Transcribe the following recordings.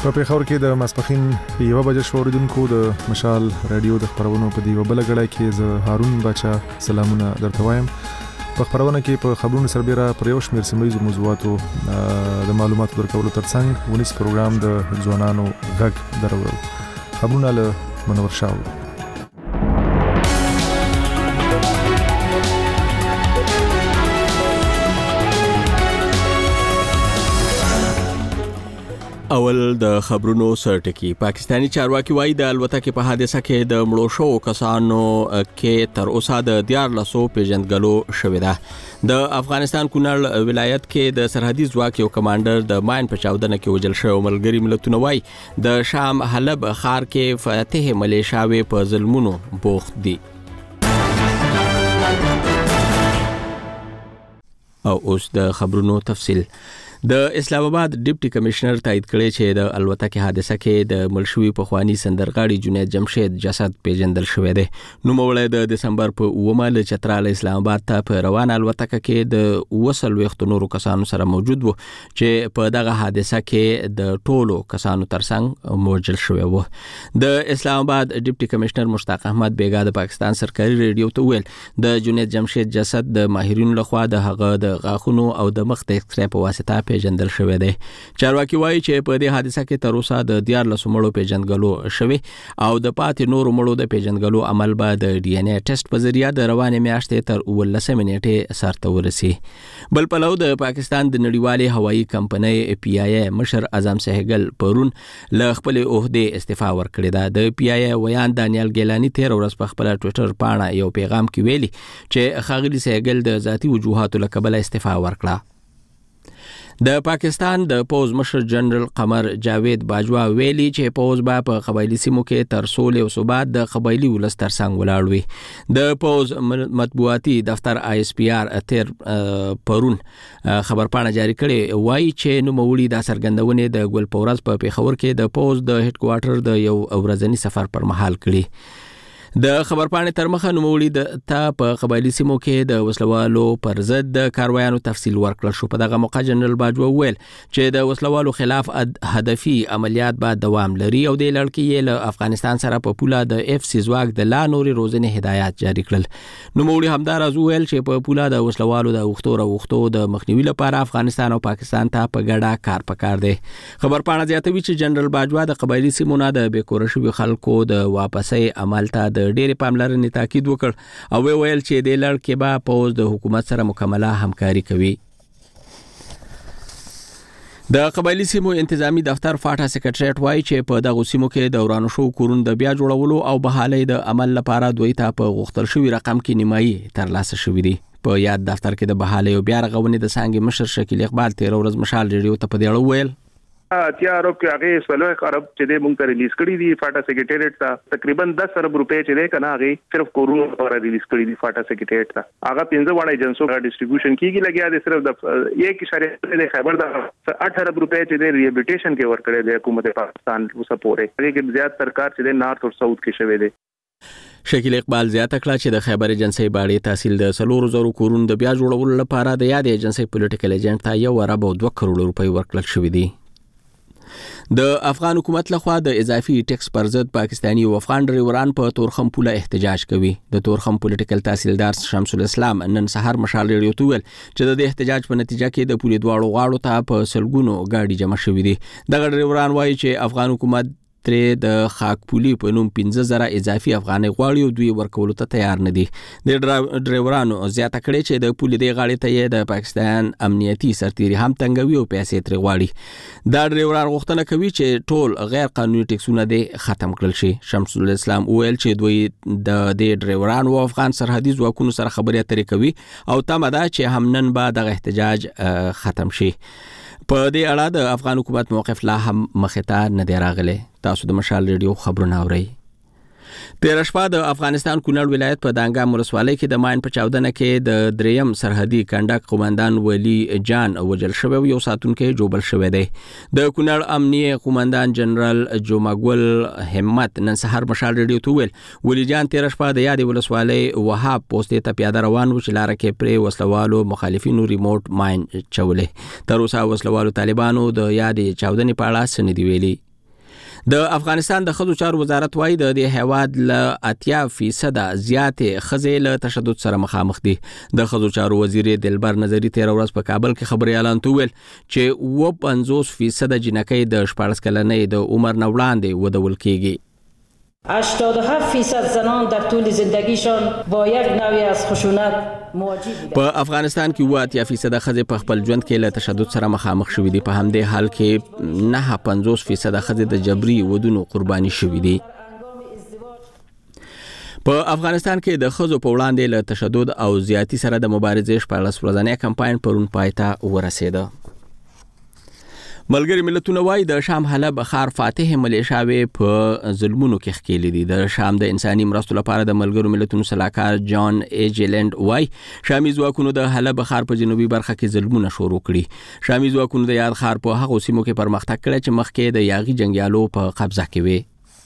په پیښور کې د ماسپخین 1 بجې شوریدونکو د مشال رادیو د خبرونو په دی وبله غړای کې ز هارون بچا سلامونه درته وایم. په خبرونه کې په خبرونو سربېره پر یو شمېر سیمه موضوعاتو د معلوماتو درکولو ترڅنګ ونیس پروګرام د ځوانانو غږ درورو. خبرونه له منور شاو. اول د خبرونو سرټکی. پاکستانی چارواکي وایي د الوتکې په حادثه کې د مړو شوو کسانو کې تر اوسه د 1400 پیژندګلو شوې ده. د افغانستان کونړ ولایت کې د سرحدي ځواک یو کمانډر د ماین په چاودنه کې وژل شوی. ملګري ملتونه وایي د شام حلب ښار کې فاتح ملیشاوي په ظلمونو بوخت دي. او اوس د خبرونو تفصیل. د اسلام آباد ډیپټي کمشنر تایید کړی چې د الوتکې حادثه کې د ملشوي پخوانی سندرغاړي جنید جمشید جسد پیژندل شوی دی. نوموړی د دسمبر په 9 له چترال اسلام آباد ته په روانه الوتکه کې د 200 نورو کسانو سره موجود وو چې په دغه حادثه کې د ټولو کسانو ترڅنګ موجل شوی وو. د اسلام آباد ډیپټي کمشنر مشتاق احمد بیګا د پاکستان سرکاري ریډیو ته ویل د جنید جمشید جسد د ماهرینو لخوا د هغه د غاښونو او د مخ د ایکسرې په واسطه پیژندل شوی دی. چارواکي وایي چې په دې حادثه کې تر اوسه د 1400 مړو پیژندګلو شوی او د پاتې نورو مړو د پیژندګلو عمل به د ډي ان اے ټیسټ په ذریعہ د روانې میاشتې تر 19 نیټې سرته ورسي. بل پلو د پاکستان د نړیوالې هوایي کمپنۍ پی آی اے مشر اعظم سهګل پرون له خپل عہده استعفا ورکړی ده. د پی آی اے ویان دانیال ګیلانی 13 ورځ په خپل ټوئیټر باندې یو پیغام کې ویلي چې ښاغلي سهګل د ذاتی وجوهاتو له کبله استعفا ورکړه. د پاکستان د پوز مشر جنرال قمر جاوید باجوا ویلي چې پوز به په قبایلی سیمو کې تر سولې او ثبات د قبایلی ولس ترڅنګ ولاړ وي. د پوز مطبوعاتي دفتر آی اس پی آر اتر پرون خبرپاڼه جاری کړې وایي چې نوموړي د سرګندونې د ګل پورز په پیښور کې د پوز د هډ کوارټر د یو ورځنی سفر پر مهال کړی. د خبرپاڼې تر مخه نوموړي ته په قبایلی سیمو کې د وسلوالو پر ضد د کاروایانو تفصیل ورکړل شو. په دغه موقع جنرال باجوا ویل چې د وسلوالو خلاف هدفي عملیات به دوام لري او د لړکې له افغانستان سره په پوله د اف سی ځواک د لا نوري روزنې هدایات جاری کړل. نوموړي همداراز ویل چې په پوله د وسلوالو د وختو د مخنیوي لپاره افغانستان او پاکستان ته په ګډه کار پکار دی. خبرپاڼه زیاتوي چې جنرال باجوا د قبایلی سیمو نه د بیکور شوي خلکو د واپسۍ عمل ته د ډېرې پاملرنې تاکید وکړ او ویل چې د لړکې به پوز د حکومت سره مکمله همکاري کوي. د قبایلی سیمو انتظامی دفتر فاټا سیکریټریټ وایي چې په دغه سیمو کې د ورانو شو کورونو د بیا جوړولو او بحالۍ د عمل لپاره دوی ته په غوښتل شوي رقم کې نیمایي ترلاسه شوي دي. په یاد دفتر کې د بحالۍ او بیا رغونې د څانګې مشر شکیل اقبال 13 ورځ مشال ریډیو ته په دې اړه ویل اتیا ارب کې هغه 16 ارب چې د مونږ ته ریلیز کړی دی فاټا سیکریټریټ ته تقریبا 10 ارب روپے چې ده کنه هغه صرف کورونو لپاره ریلیز کړی دی فاټا سیکریټریټ ته. هغه 15 وړه ایجنسو کا ډیسټریبیوشن کیږي لګیا دي صرف د 1.8 خبر ده 8 ارب روپے چې د ریهابیلیټیشن کې ورکړی دی حکومت پاکستان اوسه پورې. هغه کې زیات سرکار چې د نارث او ساوث کې شوی دی. شکیل اقبال زیاته کړه چې د خیبر ایجنسی باندې تحصیل د 400 کورونو د بیا جوړولو لپاره د یاد ایجنسی پولیټیکل ایجنټ ته 1 ارب 2 کروڑ روپۍ ورکړل شوې دي. د افغان حکومت لخوا د اضافي ټیکس پر ضد پاکستانی او افغان ډریوران په تورخم پوله احتجاج کوي. د تورخم پولیټیکل تحصیلدار شمس الاسلام نن سحر مشال ریډیو ته ویل چې د احتجاج په نتیجه کې د پولې دواړو غاړو ته په سلګونو گاډي جمع شوې دي. دغه ډریوران وایي چې افغان حکومت ترې د خاک پولی په نوم 15000 اضافي افغاني غواړي او دوی ورکولو ته تیار نه دي. د ډرایورانو زیاته کړي چې د پولی د غاړې ته د پاکستان امنیتي سرتیري هم تنګوي او پیسې ترې غواړي. دا ډرایوران غوښتنه کوي چې ټول غیر قانوني ټیکسونه دې ختم کړل شي. شمس الاسلام ویل چې دوی د ډرایورانو او افغان سرحدي ځواکونو سره خبرې اترې کوي او تمه ده چې هم نن به دغه احتجاج ختم شي. په دې اړه د افغان حکومت موقف لا هم مخې ته نه دی راغلی. تاسو د مشال ریډیو خبرونه اورئ. تیر شپه د افغانستان کونړ ولایت په دانګام ولسوالۍ کې د ماین په چاودنه کې د دریم سرحدي کنډک قومندان ولی جان وجل شوی او یو ساتونکی جوبل شوی دی. د کونړ امنیه قومندان جنرال جوماګل همت نن سحر مشال ریډیو ته ویل ولی جان تیر شپه د یاد ولسوالۍ وهاب پوسټ ته پیاده روان و چې لار کې پرې وسلوالو مخالفینو ریموټ ماین چولې. تر اوسه وسلوالو طالبانو د یاد چاودنې په اړه څه نه دی ویلي. د افغانستان د ښځو چارو وزارت وايي د دې هیواد له 80% زیاتې ښځې له تشدد سره مخامخ دي. د ښځو چارو وزیر دلبر نظری 13 ورځ په کابل کې خبري اعلان وکړ چې 50% جنکۍ د 14 کلنۍ د عمر نه وړاندې ودول کیږي. 87% زنان در طول زندگیشان با یک نوعی از خشونت مواجه بودند. په افغانستان کې 80% ښځې په خپل ژوند کې له تشدد سره مخامخ شوې دي. په همدې حال کې 50% ښځې د جبري ودونو قرباني شوې دي. په افغانستان کې د ښځو په وړاندې له تشدد او زیاتی سره د مبارزې 14 ورځنی کمپاین پرون پای ته ورسېده. ملګری ملتونه وايي د شام حلب ښار فاتح ملیشاوي په ظلمونو کې ښکېلې دي. د شام د انساني مرستو لپاره د ملګرو ملتونو سلاکار جان ایجلند وايي شامي ځواکونو د حلب ښار په جنوبي برخه کې ظلمونه شروع کړي. شامي ځواکونو د یاد ښار په هغو سیمو کې پرمختګ کړی چې مخکې د یاغي جنگیالو په قبضه کې وي.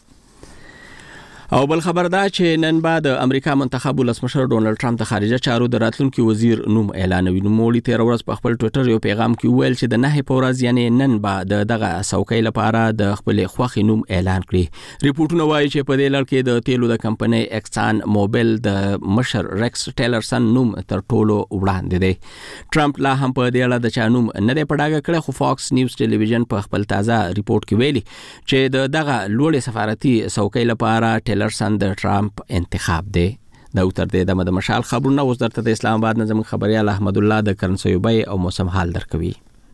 او بل خبر دا چې نن بعد امریکا منتخب ولسمشر ډونالد ټرمپ د خارجه چارو د راتلونکي وزیر نوم اعلانوي. نوموړي 13 ورځ په خپل ټوئیټر یو پیغام کې ویل چې د 9 په ورځ یعنی نن بعد دغه څوکۍ لپاره د خپل خوښي نوم اعلان کړي. ریپورتونه وایي چې په دې لړ کې د تیلو د کمپنۍ اکسان موبل د مشر ریکس ټیلرسن نوم تر ټولو وړاندې دی. ټرمپ لا هم په دې اړه د چا نوم نه دی پډاګه کړی، خو فاکس نیوز ټلویزیون په خپل تازه ریپورت کې ویلي چې دغه لوړې سفارتي څوکۍ لپاره ټیلرسن د ټرمپ انتخاب دی. دا تر دې د مشال خبرونه اوس درته د اسلام آباد نظم خبريال احمد الله د کرنسيوبي او موسم حال درکوي.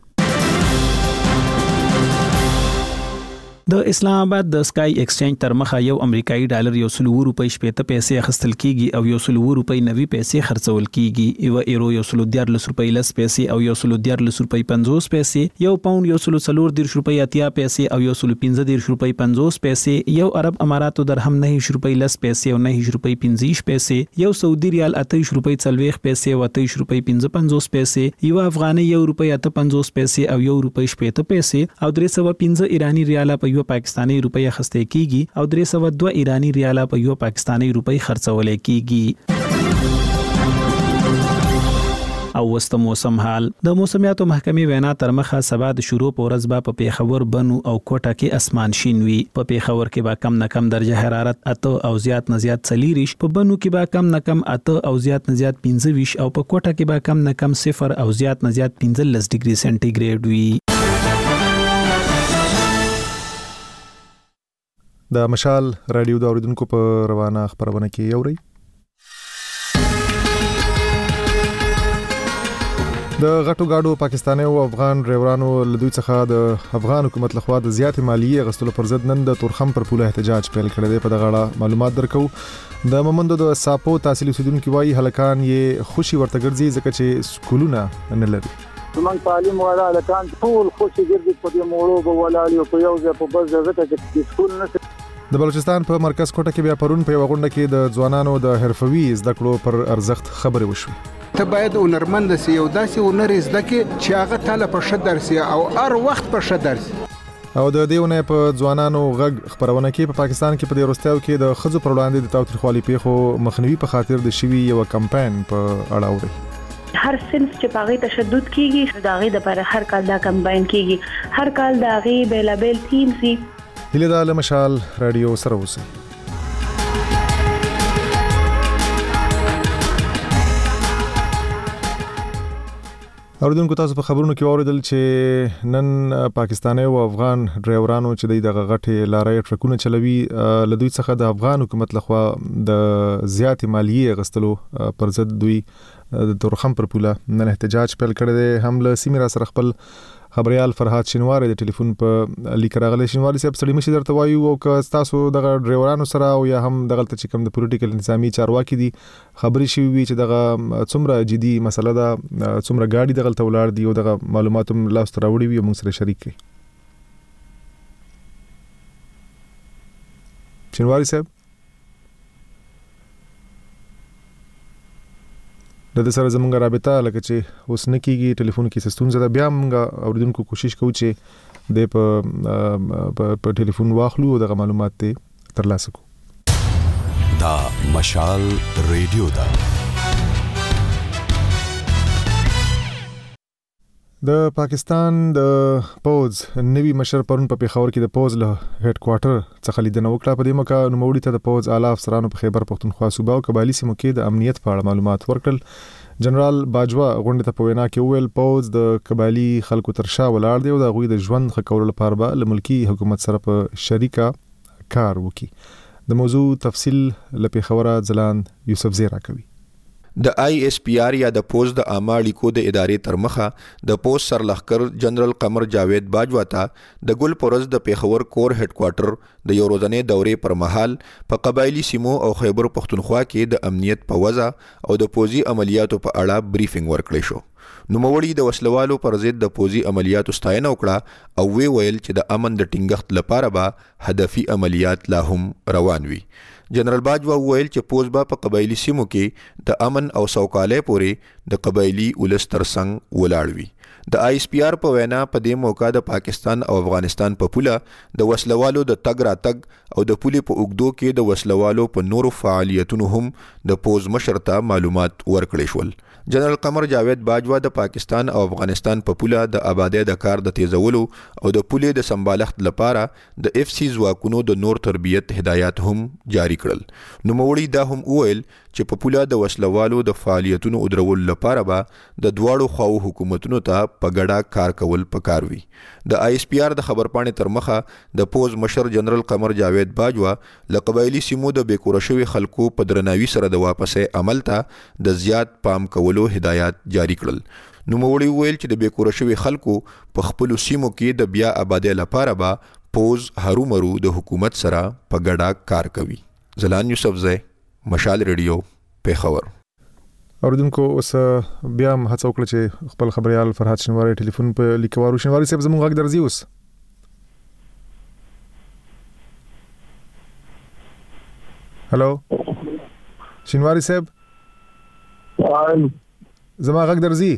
د اسلام آباد د سکای ایکسچینج تر مخه یو امریکایي ډالر یو 100 روپۍ 70 پیسې اخیستل کیږي او یو 100 روپۍ 90 پیسې خرڅول کیږي. یو ایرو یو 110 روپۍ 10 پیسې او یو 110 روپۍ 50 پیسې، یو پاوند یو 140 روپۍ 80 پیسې او یو 115 روپۍ 50 پیسې، یو عرب اماراتو درهم 9 روپۍ 10 پیسې او 9 روپۍ 50 پیسې، یو سعودي ریال 28 روپۍ 40 پیسې او 28 روپۍ 55 پیسې، یو افغاني یو روپۍ 58 پیسې او یو روپۍ 70 پیسې او 315 ایرانی ریال په یو پاکستانی روپۍ اخیستل کیږي او 302 ایرانی ریال په یو پاکستانی روپۍ خرڅول کیږي. او وسط موسم حال. د موسمیاتو محکمې وینا تر مخه سبا د شروع په ورځ به په پیښور، بنو او کوټه کې اسمان شین وي. په پیښور کې به کم نه کم درجه حرارت 8 او زیات نه زیات 40، په بنو کې به کم نه کم 8 او زیات نه زیات 25 او په کوټه کې به کم نه کم 0 او زیات نه زیات 15 ډیګري سنټیګریډ وي. د مشال رادیو د اوریدونکو په روانه خبرونه کې یوري. د غټو گاډو پاکستاني او افغان ډرایورانو له دوی څخه د افغان حکومت لخوا د زیاتې مالیې غستلو پر ضد نن د تورخم پر پوله احتجاج پیل کړی دی. په دغه اړه معلومات درکو. د مومندو د ساپو تحصیلي اوسیدونکو وايي هلکان یې خوشي ورته ګرځي ځکه چې سکولونه نه لري. من تعلیم ولا هلکان ټول خوشي ګرځي په دې موړو به ولاړ په یو ځای په بل ځای کې سکول نه. د بلوچستان په مرکز کوټه کې بیا پرون په غونډه کې د ځوانانو د حرفوي زده کړو پر ارزښت خبرې وشوې. ته باید هنرمند سي او داسې هنر زده کې چې هغه تعالی په ښه درسي او هر وخت په ښه درسي. او د دیونه په ځوانانو غږ خبرونه کې په پاکستان کې په دې وروستیو کې د خځو پر وړاندې د تاوتریخوالي پیښو مخنیوي په خاطر د شوی یو کمپاین په اړه اوري. هر صنف چې پاغي تشدد کیږي داغي د پر هر کال دا کمپاین کیږي، هر کال داغي بیلابل تیم سي. هله د مشال رادیو سره اوسئ. اوریدونکو تاسو په خبرونو کې اوریدل چې نن پاکستاني او افغان ډرایورانو چې د غټي لارې ټرکونه چلوي له دوی څخه د افغان حکومت لخوا د زیاتې مالیې غستلو پر ضد دوی د تورخم پر پوله نن احتجاج پیل کړی دی. هم له سیمه را سره خپل خبريال فرحات شینواری د ټلیفون په لیک راغلی. شینواری صاحب سړی مشي درته وایو او که تاسو د ډرایورانو سره او یا هم دغه چې کوم د پولیټیکل نظامی چارواکي دي خبري شي وي چې دغه څومره جدي مسله ده، څومره ګاډي دغه تولار دی او دغه معلومات هم لاس ته راوړي وي موږ سره شریک کړي. شینواری صاحب د سره زمونږ رابطه لکه چې اوس نه کیږي، ټلیفون کې ستونزه ده. بیا موږ اوریدونکو کوشش کوو چې د په ټلیفون واخلو او دغه معلومات ته ترلاسه کوو. دا مشال ریډیو ده. د پاکستان د پوز نوی مشر پرون په پیښور کې د پوز له هډ کوارټر څخه لیدنه وکړه. په دې موقع نوموړي ته د پوز اعلی افسرانو په خیبر پختونخوا صوبه او قبایلی سیمو کې د امنیت په اړه معلومات ورکړل. جنرال باجوا غونډه ته په وینا کې وویل پوز د قبایلی خلکو تر شا ولاړ دی او د غوي د ژوند ښه کولو لپاره به له ملکی حکومت سره په شریکه کار وکړي. د موضوع تفصیل له پیښور ځلان یوسف زیرا کوي. د آی اس پی آر یا د پوز د عامه اړیکو د ادارې تر مخه د پوز سرلښکر جنرال قمر جاوید باجوا ته د ګل پرز د پیښور کور هډ کوارټر د یو ورځنۍ دورې پر مهال په قبایلی سیمو او خیبر پختونخوا کې د امنیت په وضع او د پوزي عملیاتو په اړه بریفینګ ورکړی شو. نوموړي د وسلوالو پر ضد د پوزي عملیاتو ستاینه وکړه او ویل چې د امن د ټینګښت لپاره به هدفي عملیات لا هم روان وي. جنرال باجوا ویل چې پوز با په قبایلی سیمو کې د امن او سوکالۍ پورې د قبایلی ولس ترڅنګ ولاړ وي. د آی اس پی آر په وینا په دې موقع د پاکستان او افغانستان په پوله د وسلوالو د تګ راتګ او د پولې په اوږدو کې د وسلوالو په نورو فعالیتونو هم د پوز مشر ته معلومات ورکړي شول. جنرال قمر جاوید باجوا د پاکستان او افغانستان په پوله د آبادی د کار د تیزولو او د پولې د سمبالښت لپاره د اف سی ځواکونو د نور تربیت هدایات هم جاری کړل. نوموړي دا هم وویل چې په پوله د وسلوالو د فعالیتونو ودرولو لپاره به د دواړو خواو حکومتونو ته په ګډه کار کول پکار وي. د آی اس پی آر د خبرپاڼې تر مخه د پوز مشر جنرال قمر جاوید باجوا له قبایلی سیمو د بیکوره شوي خلکو په درناوي سره د واپسې عمل ته د زیات پام کولو هدایات جاری کړل. نوموړي ویل چې د بیکوره شوي خلکو په خپلو سیمو کې د بیا آبادۍ لپاره به پوز هرومرو د حکومت سره په ګډه کار کوي. زلان یوسفزی، مشال ریډیو، پیښور. اوردونکو اوس بیا هم هڅه وکړه چې خپل خبريال فرحات شنواری ټلیفون په لیکوارو. شنواری صاحب زموږ غږ درځي اوس؟ هلو شنواری صاحب، زما غږ درځي؟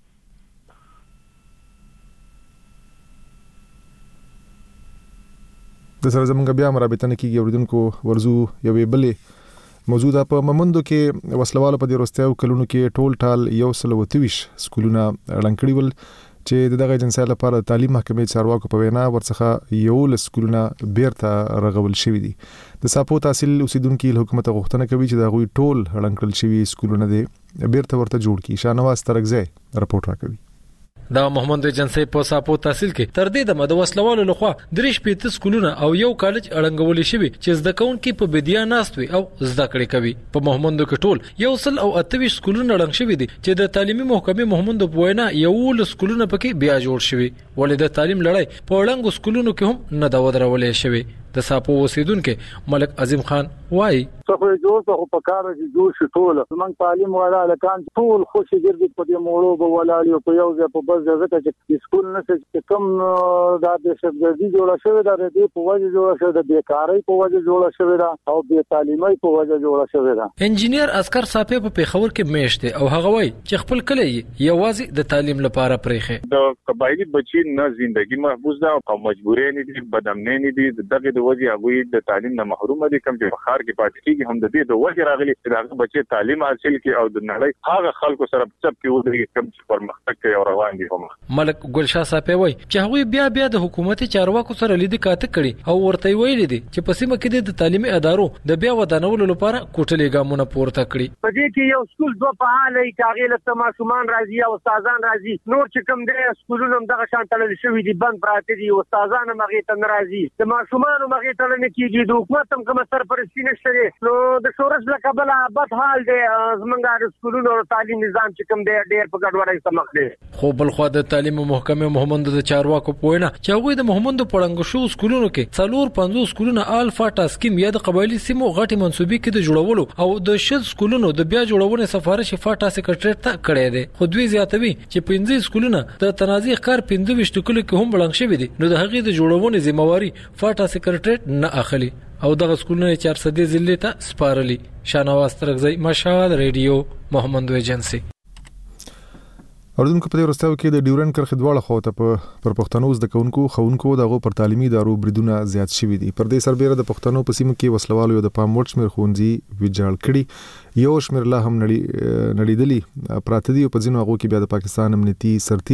د سره زمونږ بیا مرابطه نه کیږي. اوردونکو ورزو یوې بلې موضوع ده. په ممندو کې وسلوالو په دې وروستیو کلونو کې ټول ټال 123 سکولونه ړنګ کړي ول چې دغه ایجنسۍ لپاره تعلیم محکمې چارواکو په وینا ورڅخه 11 سکولونه بیرته رغول شوي دي. د ساپو تحصیل اوسیدونکو له حکومت غوښتنه کوي چې دغه ټول ړنګ کړل شوي سکولونه دې بیرته ورته جوړ کړي. شاهنواز ترکزی رپورټ راکوي. دا محمد ایجنسی په ساپو تحصیل کې تر دې د وسلوالو لخوا 3 سکولونه او یو کالج اړنګول شوی چې زده کوونکي په بدیا ناست وي او زده کړې کوي. په محمد کې ټول 128 سکولونه اړنګ شوی دي چې د تعلیمي محکمې محمد په وینا یو سکولونه پکې بیا جوړ شوی ولې د تعلیم لړۍ په اړنګو سکولونو کې هم نه دا ودرولې شوی. د ساپو اوسیدونکو ملک عظیم خان وایي څه جوړ څه په کار کې جوړ شي ټول زمنګ تعلیم والا لکان ټول خوشي ګرځي په دې موړو به ولاړ په یو ځای په بل ځای چې سکول نه چې کم دا د شپږی جوړ شوی دا د په وجه جوړ شوی د بیکاری په وجه جوړ شوی دا او د تعلیمي په وجه جوړ شوی دا. انجینیر اسکر صافی په پیښور کې میشته او هغه وایي چې خپل کلی یوازې د تعلیم لپاره پرېخه د قبایلی بچی نه ژوندۍ محفوظ ده او مجبورې نه دي بدامنې نه دي دغه د وجه هغه د تعلیم نه محروم دي کوم چې بخار کې پاتې کیږي هم د دې د وجه راغلي چې هغه بچي تعلیم حاصل کړي او د نړۍ هغه خلکو سره په کې ودرېږي کوم چې پرمختګ کوي او روان دي. هم ملک ګلشاه صافی وایي چې هغه بیا د حکومتي چارواکو سره لیدل کاته کړي او ورته ویلي دي چې په سیمه کې د تعلیمي ادارو د بیا ودانولو لپاره کوټلې ګامونه پورته کړي. په دې کې یو سکول دوه فعال دي چې له ماشومان راځي او استادان راځي نور چې کوم دي سکولونه دغه شان تلل شوی دي بند پراته دي استادان مغه ته ناراضي د ماشومان مغه ته نه کیږي د حکومت هم کوم سرپرستی نشته نو د شورش له کبله بد حال دی زمونږ د سکولونو او تعلیم نظام چې کوم دی ډېر په ګډوډۍ سره مخ دی. خو بل خو د تعلیم محکمې محمد د چارواکو پوینه چې هغه د محمد پړنګ شو سکولونو کې 450 سکولونه الفا ټاسکیم یا د قبایلی سیمو غټي منسوبي کې د جوړولو او د شل سکولونو د بیا جوړونې سفارش فاټا سیکریټریټ ته کړی دی. خو دوی زیاتوي چې 15 سکولونه د تنازع کار 15 کلو کې هم بلنګ شوی دي نو د هغې د جوړونې ذمہواری فاټا سیکریټریټ نه اخلي او دغه سکولونه 400 ضلع ته سپارلي. شاهنواز ترکزی، مشال ریډیو، محمد ایجنسی. اوردونکو په دې ورستاو کې د ډیورن کرخ دواړه خواته پر پښتنو زده کوونکو خونکو دغه پر تعلیمي ادارو بریدونه زیات شوي دي. پر دې سربېره د پښتنو په سیمه کې وسلوالو یو د پام وړ شمېر ښوونځي ویجاړ کړي یو شمېر لا هم نړیدلي پراته دي او په ځینو هغو کې بیا د پاکستان امنیتي سرتیري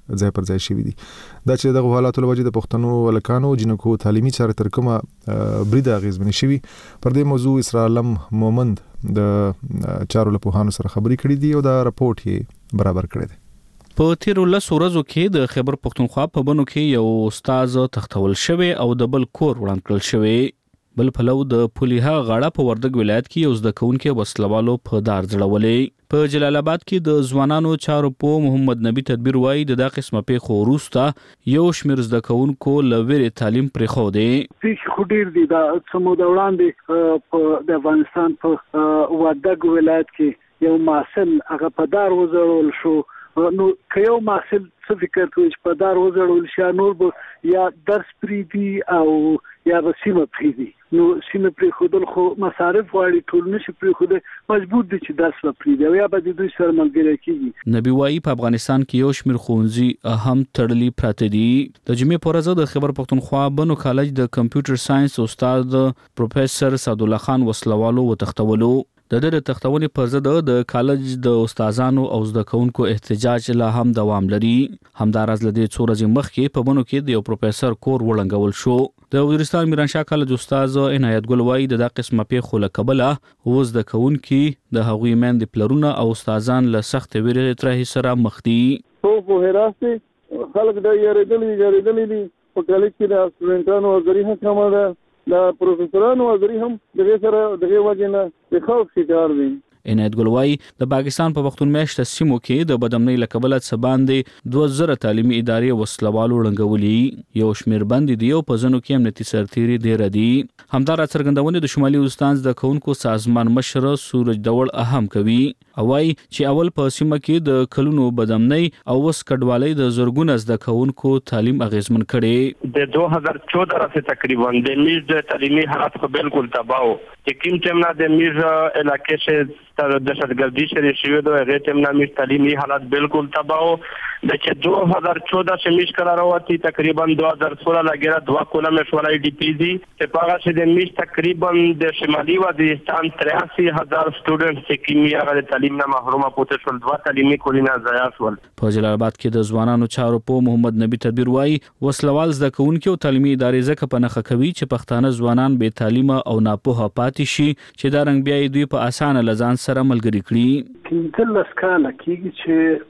ځای پر ځای شوي دي. دا چې دغه حالاتو له وجې د پښتنو ولکانو جنکو تعلیمي چارې تر کومه بریده اغېزمنې شوي. پر دې موضوع اسرا علم مومند د چارو له پوهانو سره خبرې کړې دي او دا راپورټ یې برابر کړی دی. په تیر 10 ورځو کې د خیبر پختونخوا په بنو کې یو استاد تختول شوی او د بل کور وړاندې کړل شوی. بل پلو د پولیها غاړه په وردګ ولایت کې یو زده کوونکي وسلوالو په دار ځړولې. په جلال آباد کې د ځوانانو چارو په محمد نبی تدبیر وایي د قسمه پیښو وروسته یو شمیر زده کوونکو لویری تعلیم پرې خو دی. پیښ خډیر دي دا سمو د وړاندې د افغانستان په وردګ ولایت کې یو محصل هغه په دار وځړول شو. نو که یو محصل څه فکر کوي چې په دار وځړول شي نور به یا درس پریدي او یا به سیمه پریدي. نو سیمه پری خودل خو مصارف واړي ټول نشي پری خوده مجبور دي چې درس پریدي او یا به د دوی سره ملګری کیږي. نبی وایي په افغانستان کې یو شمیر ښوونځي اهم تړلي پراته دي. د جمعې په ورځ د خیبر پختونخوا بنو کالج د کمپیوټر ساينس استاد پروفیسور سعد الله خان وسلوالو وتختولو. د تختونې په ضد د کالج د استادانو او زده کوونکو احتجاج لا هم دوام لري. همدارس لدې څو ورځې مخکې په بنو کې د یو پروفیسور کور وړنګول شو. د وزیرستان میرانشاه کالج استاد عنایت ګل وایي د قسمه پیښو له کبله اوس د کوونکي د هغوی مېندې پلرونه او استادان له سخت ویرې ترې سره مخ دي. په هراسته خلک د یریدلې دي په کالج کې د سټوډنټانو غری هم کومه دا پروفیسورانو غری هم دغه سره دغه وجنه د خوف شکار دي. عنایت ګل وایي د پاکستان په پښتون میاشت سیمو کې د بدامنۍ لکبلت سباندې 2000 تعلیمي ادارې وسلوالو ړنګولي. یو شمیر باندې دی او په ځنو کې امنیتي سرتيري ډیر دي. همدار څرګندونه د شمالي وزستان د کونکو سازمان مشر سورج دول اهم کوي او وايي چې اول په سیمه کې د کلونو بدامنۍ او وس کډوالۍ د زورګونز د کونکو تعلیم اغیزمن کړي. د 2014 سے تقریبا د میز د تعلیمي حالات خو بالکل تباہ یقین تمنا د میز علاقې سے تر دهشتګردي شری شوی د هغه تمنا میز تعلیمي حالات بالکل تباہ د چې 2014 سے میز قرار وتی تقریبا 2016 لګره 2 کولم شورای ډی پی زی چې پاغه چې د میز تقریبا د شمالي وزیرستان 83000 سټوډنټ چې کیمیا غو تعلیم نه محرومه پوتې شول 2 تعلیمي کولینه ضایع شول. په جلال آباد کې د ځوانانو چارو په محمد نبی تدبیر وایي وسلوال زده کوونکي او تعلیمي ادارې زکه په نخښه کوي چې پښتانه ځوانان به تعلیمه او ناپوهه پاتې شي چې دا رنګ بیا دوی په اسانه لزان سره ملګری کړي. کله لسکاله کېږي چې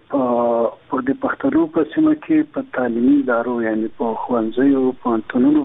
په د پښتنو په سیمه کې په تعلیمي ادارو یعنی په ښوونځیو په پوهنتونونو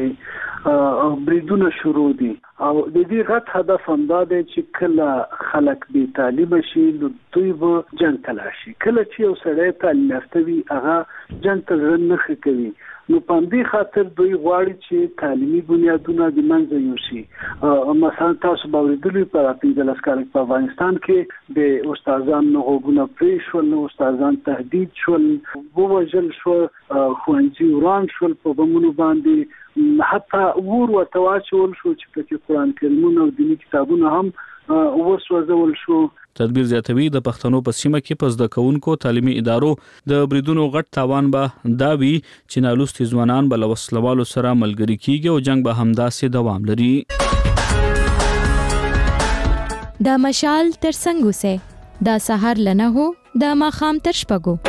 باندې بریدونه شروع دي او د دې غټ هدف هم دا دی چې کله خلک به تعلیم شي نو دوی به جنګ ته لاړ شي. کله چې یو سړی تعلیم یافته وي هغه جنګ ته ځان نه ښه کوي. نو په دې خاطر دوی غواړي چې تعلیمي بنیادونه د منځه یوسي. مثلا تاسو باورېدلی په 15 کال په افغانستان کې د استادانو غوګونه پرې شول، استادان تهدید شول، ووژل شو، ښوونځي وران شول په بمونو باندې، حتی ور وتواچول شو چې په قرآن کریمونه او دیني کتابونه هم وسوځول شو. تدبیر زیاتوي د پښتنو په سیمه کې پس د کوونکو تعلیمي ادارو د بریدونو غټ تاوان به داوي چې نالوستي ځوانان بل وسلوالو سره ملګری کیږي او جنگ به همداسې دوام لري. د مشال تر څنګه سه د سحر لنه هو د ماخام تر شپګو.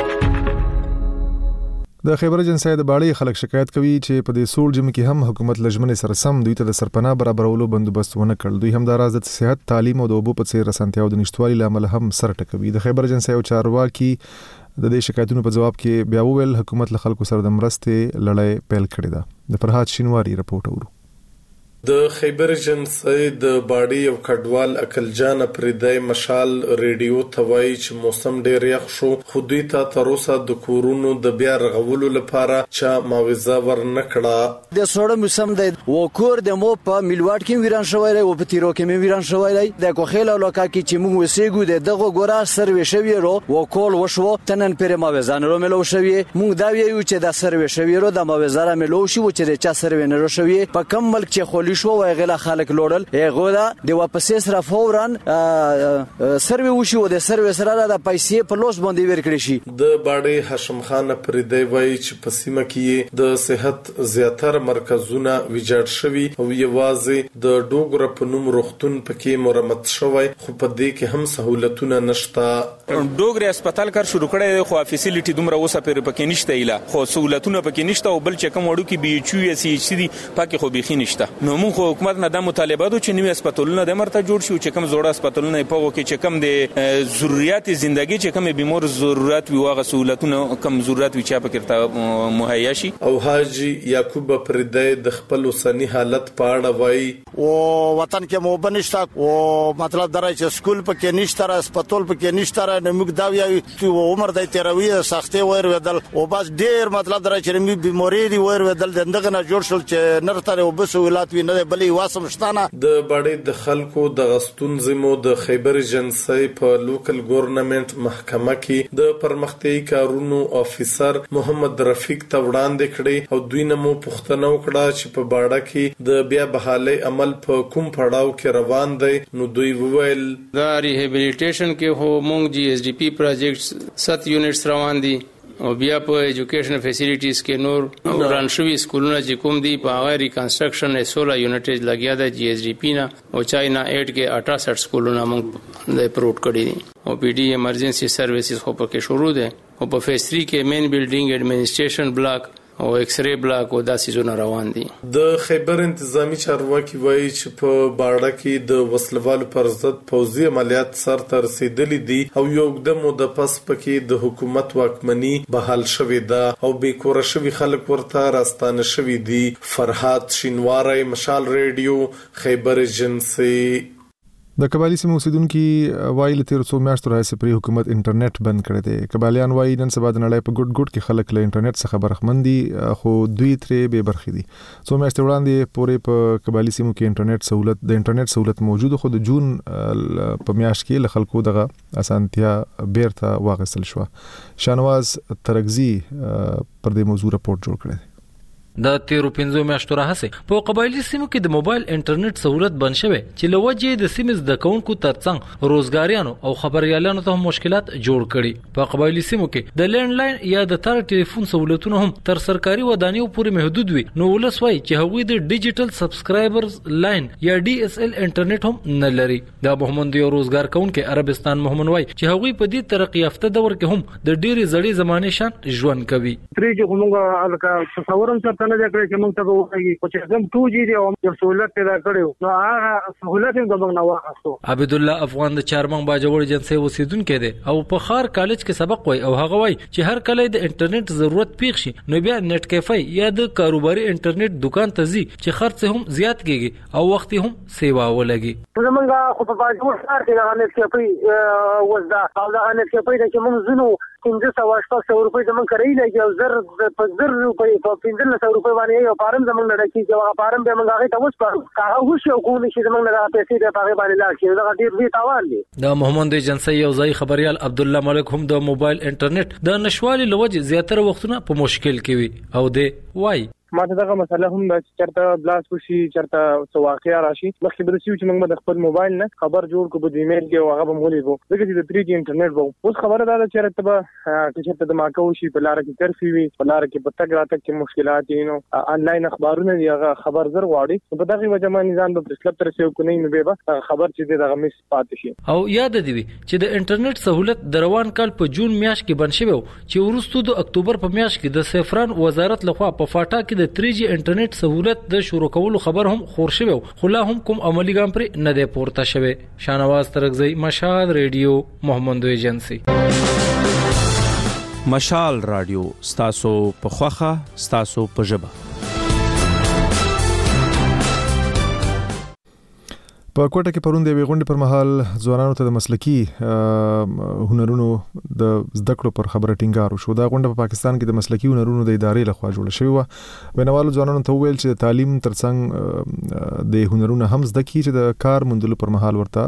د خیبر اجنسی د باړې خلک شکایت کوي چې په دې سوړ جمع کې هم حکومت لجمنې سره سم دوی ته د سرپناه برابرولو بندوبست ونه کړ. دوی هم د راز د صحت، تعلیم او د اوبو په څیر اسانتیاو د نشټوالي لامل هم سر ټکوي. د خیبر اجنسی او چارواکي د دې شکایتونو په جواب کې بیا وویل حکومت له خلکو سره د مرستې لړۍ پیل کړې ده. د فرهاد شینواری رپورټ اورو. د خیبر اجنسی د باړې او کډوال اکلجان پردای مشال ریډیو توای چې موسم ډیر یخ شو خو دوی ته تر اوسه د کورونو د بیا رغولو لپاره چا معاوضه ورنکړه. د سوړ موسم د وکور د مو په میلواټ کې ویران شوی او په تیرو کې ویران شوی د کوخیل علاقه کې چې موږ وسېګو دغه ګورا سروي شوی رو وکول وشو تنن پر معاوضه نه ملو شوی موږ دا ویو چې د سروي شوی رو د معاوضه ملو شو چې چا سروي نه شوی په کم ملک چې پولیس وای غلا خلک لوړل هغه دا د واپسې سره فورن سروي وشي او د سروي سره د پیسې په لوس باندې ورکړي شي. د باډي هاشم خان پردی وای چې په سیمه کې د صحت زیاتره مرکزونه ویجاړ شوي او یوازې د ډوګره په نوم روغتون پکې مرمت شوی خو په دې کې هم سہولتونه نشته. ډوګره هسپتال کار شروع کړی خو فیسیلیټي دومره اوسه پکې نشته ایله خو سہولتونه پکې نشته او بل چې کوم وړو کې بي ایچ یو یا سی ایچ سی دي پکې خو بيخي نشته. نو موږ حکومت نه د مطالبه دو چې نوې هسپتالونه د مرته جوړ شي چې کوم زوړ هسپتالونه په وګه کې چې کوم د ضرورت ژوندۍ چې کوم بیمار ضرورت وي واغه سہولتونه کم ضرورت وي چې پکې مهیا شي. او حاجی یعقوب پردی د خپل وسنی حالت پاړه وای او وطن کې مو بنشتا او مطلب درای چې سکول پکې نشته را هسپتال پکې نشته نه موږ دا وی عمر د تیروي سختي ور ودل او بس ډیر مطلب درای چې می بیماری دی ور ودل دغه نه جوړ شول چې نرته او بس ولات وی نه بلې واسم شتانه د باډي د خلکو د غستون زمو د خیبر ایجنسی په لوکل ګورنمنت محکمه کې د پرمختیايي کارونو افیسر محمد رفیق ته وړاندې کړي او دوی نمو پښتنو کړه چې په باډه کې د بیا بحالي عمل په کوم پړاو کې روان دی. نو دوی وویل دا ریهابیلیټیشن کې هو مونږ جی اس ډی پی پروجیکټ 7 یونټس روان دي او بیا په ایجوکیشن فیسیلیټیز کې نور ران شوی سکولونه چې کوم دي په هغه ریکنسټرکشن 16 یونټیز لګیا ده جی اس ډی پی نه او چاینا 8 کې 68 سکولونه موږ د پروت کړی دي او پی ډی ایمرجنسي سرویسز خو پکې شروع ده او په فیس 3 کې مین بلډینګ ایڈمنسټریشن بلاک او ایکس ری بلاک او داسې زونه روان دي. د خیبر انتظامی چارواکي وایي چې په باډه کې د وسلوالو پر ضد پوځي عملیات سر ته رسیدلي دي او یو د مو پس پکې د حکومت واکمني بحال شوې ده او بې کور شوي خلک ورته راستانه شوي دي. فرحات شینواری، مشال ریډیو، خیبر ایجنسی. د قبایلی سیمو اوسیدونکو وایي له تیر څو میاشتو راهیسې پرې حکومت انټرنیټ بند کړی دی. قبایلیان وایي نن سبا د نړۍ په ګډ ګډ کې خلک له انټرنیټ څخه برخمن دي خو دوی ترې بې برخې دي. څو میاشتې وړاندې پورې په قبایلی سیمو کې انټرنیټ سہولت موجود خو د جون په میاشت کې له خلکو دغه اسانتیا بیرته واغستل شو. شانواز ترغزی پر دې موضوع راپورټ جوړ کړی. د 13 میاشتو راهسه په قبایلی سیمو کې د موبایل انټرنیټ سہولت بند شوه چې لوجه د سیمز د کونکو ترڅنګ روزګاریانو او خبريالانو ته مشکلات جوړ کړي. په قبایلی سیمو کې د لینډ لاین یا د تار ټلیفون سہولتونه هم تر سرکاري ودانیو پورې محدود وي. نو ولسوي چې هغوی د ډیجیټل سبسکرایبرز لاین یا ډي اس ال انټرنیټ هم نه لري. د محمد یو روزګار کونکو عربستان محمد وای چې هغوی په دې ترقی یافته دور کې هم د ډېری زړې زمانه شان ژوند کوي. ترې کومه الکا تصورم څه نه ذکر چې موږ ته وایي چې زم 2G دی او سہولت پیدا کړو نو هغه سہولت هم موږ نه واخستو. عبد الله افغان د چارمن باجوړ جنسي اوسیدونکو دی او په خار کالج کې سبق وای او هغه وای چې هر کله د انټرنیټ ضرورت پیښ شي نو بیا نت کیفے یا د کاروباري انټرنیټ دکان ته ځي چې خرڅ هم زیات کیږي او وخت هم سیوا ولګي. زمونږ خو په باجوړ ښار کې د نت کیفے وزدا او د نت کیفے د کوم زنو 1500 روپۍ زمونږ کوي لګي او زر روپۍ په 1500 روپۍ باندې یو فارم زمونږ نه راکې چې هغه فارم به موږ هغه ته وسپارو هغه وشي او کوم شي زمونږ نه پیسې د هغه باندې لاړ دا ډیر وی تاوان دي. د محمد ایجنسی یو ځای خبريال عبد الله ملک هم د موبایل انټرنیټ د نشوالي لوجه زیاتره وختونه په مشکل کې وي او د وای ما ته دغه مسله هم د چرته بلاس وشي چرته څو واقعیا راشي مخکې به چې موږ د خپل موبایل نه خبر جوړ کو په ایمیل کې او هغه به مولې وو دغه چې 3G انټرنیټ وو. اوس خبره ده چې چرته به چرته د ماکو شي په لار کې ترفي وي په لار کې په تګ راته کې مشکلات دي نو انلاین اخبارونه دی هغه خبر زر غواړي په دغه وجه باندې ځان په پرسکلب تر څو کو نه به خبر چې دغه مس پاتې شي. او یاد دی چې د انټرنیټ سہولت د روان کال په جون میاشت کې بن شوی چې ورستو د اکتوبر په میاشت کې د سفران وزارت لخوا په فاټا کې د 3G انټرنیټ سہولت د شروع کولو خبر هم خور شوی خو لا هم کوم عملی ګام پر نه دی پورته شوی. شانواز ترغزی، مشال ریډیو، محمد ایجنسی. مشال رادیو ستاسو په خوخه ستاسو په ژبه. په کوټه کې پروند دی غونډې پر مهال ځوانانو ته د مسلکی هنرونو د زده کړو پر خبره ټینګار وشو. دا غونډه په پاکستان کې د مسلکی هنرونو د ادارې لخوا جوړه شوې و. ویناوالو ځوانانو ته ویل چې تعلیم ترڅنګ د هنرونو هم زده کی چې د کار موندلو پر مهال ورته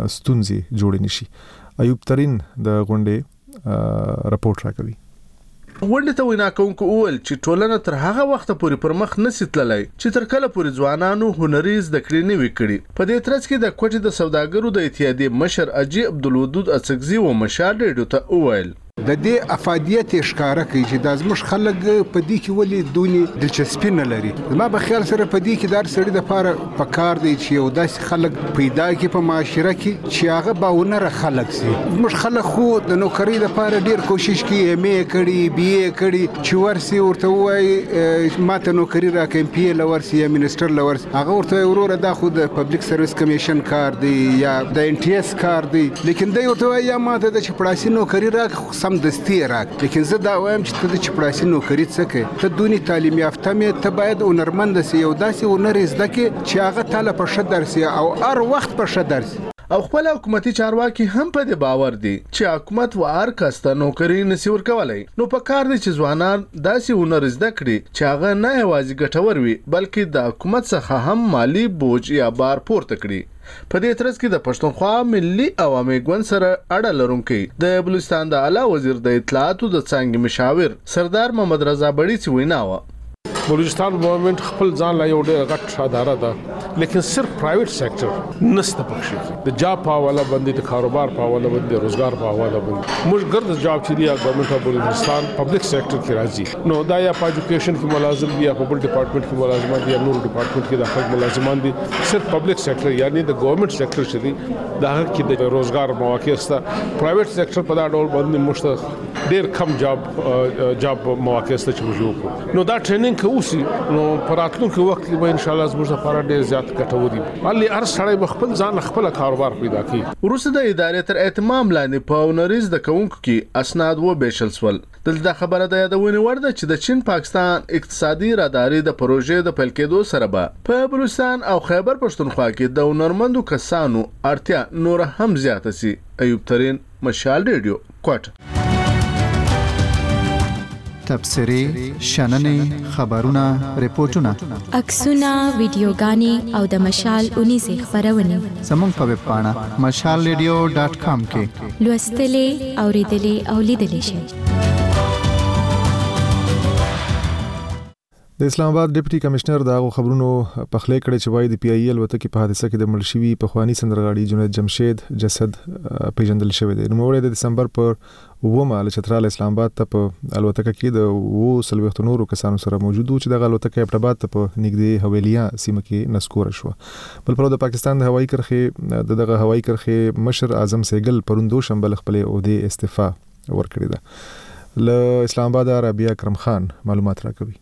ستونزې جوړې نشي. ایوب ترین د غونډې راپورټ راکوي. غونډې ته وینا کوونکو وویل چې ټولنه تر هغه وخته پورې پر مخ نشي تللی چې تر کله پورې ځوانانو هنري زده کړې نه وي کړي. په دې ترڅ کې د کوټې د سوداګرو د اتحادیې مشر اجي عبدالودود اڅکزي و مشال ریډیو ته وویل د دې افادیت ښکارا کوي چې د زموږ خلک په دې کې ولې دونی دلچسپي نه لري. ما به خیال سره په دې کې دار سړي د پاره پکار دی چې یو داسې خلک پیدا کی په معاشره کې چې هغه باونره خلک سي. زموږ خلک خو د نوکری لپاره ډیر کوشش کوي، ایم ای کړي، بی ای کړي، چې ورسي ورته وای ماته نوکری راکې، پی ای لورسي یا منسټر لورسي، هغه ورته وروره دا خو د پبلک سرویس کمیشن کار دی یا د ان ټی اس کار دی، لیکن دا ورته یا ماته د چپړاسي نوکری راکې سم دستی راک. لیکن زه دا وایم چې ته د چپړاسي نوکری څه کوي، ته دونی تعلیم یافته مې، ته باید هنرمند سي، یو داسې هنر زده کې چې هغه تعالی په ښه درسي او هر وخت په ښه درسي. او خپل حکومتي چارواکي هم په دې باور دي چې حکومت و هر کس ته نوکری نشي ورکولای. نو په کار دي چې ځوانان داسې هنر زده کړي چې هغه نه یوازې ګټور وي بلکې د حکومت څخه هم مالی بوج یا بار پورته کړي. په دې ترڅ کې د پښتونخوا ملي عوامي ګوند سره اړه لرونکي د بلوچستان د اعلی وزیر د اطلاعاتو د څنګه مشاور سردار محمد رضا بړي وینا و بلوچستان گورنمنٹ خپل ځان لا یو ډېر غټ اداره ده، لیکن صرف پرایویټ سېکټر نشته پکښې. د جاب په حواله باندې، د کاروبار په حواله باندې، د روزګار په حواله باندې موږ ګرد جاب چې دی گورنمنٹ اف بلوچستان پبلک سېکټر کې راځي. نو دا یا په ایجوکیشن کې ملازم دي یا په بل ډپارټمنټ کې ملازمان دي یا نور ډپارټمنټ کې داخل ملازمان دي. صرف پبلک سېکټر یعنی د گورنمنٹ سېکټر چې دی دا کې د روزګار مواقع سته. پرایویټ سېکټر په دا ډول باندې مشته ډېر کم جاب مواقع سته چې موږ وکړو. نو دا ټریننګ اوسي نو پراتلونکو وخت کې به ان شاء الله زموږ لپاره ډېر زیات ګټوري علي هر سړی خپل ځان خپل کاروبار پیدا کړي. وروسته د ادارې تر اهتمام لاندې په هنریز د کوونکو کې اسناد و بیشل سول. دلته خبره ده یادونه ورده چې د چین پاکستان اقتصادي راداري د پروژې د پیل کېدو سره به په بلوچستان او خیبر پښتونخوا کې د هنرمندو کسانو اړتیا نور هم زیاته سي. ایوب ترين، مشال ریډیو، کوټ. تبصرې، شننې، خبرونه، ریپورتونه، عکسونه، ویډیوګانې او د مشال 19 خبرونه زموږ په ویب پاڼه mashalradio.com کې لوستلې، اوریدلې او لیدلې شئ. د اسلام آباد ډیپټي کمشنر دا خبرونو په خله کړي چې وایي د پی ای ال وتکي په حادثه کې د ملشوي په خواني سندرغاړي جنید جمشید جسد پیژندل شوی دی. نو موږ د دسمبر پر 9 ل چترال اسلام آباد ته په الوتکه کې د و سلوخت نورو کسانو سره موجود و چې د الوتکه په ابټ ته په نږدې حویلیا سیمه کې نسکور شو. بل پر د پاکستان د هوایي کرښې دغه هوایي کرښې مشر اعظم سیګل پروندو شنبه خپل عہده استعفا ورکړی ده. ل اسلام آباد عربیا کرم خان معلومات راکوي.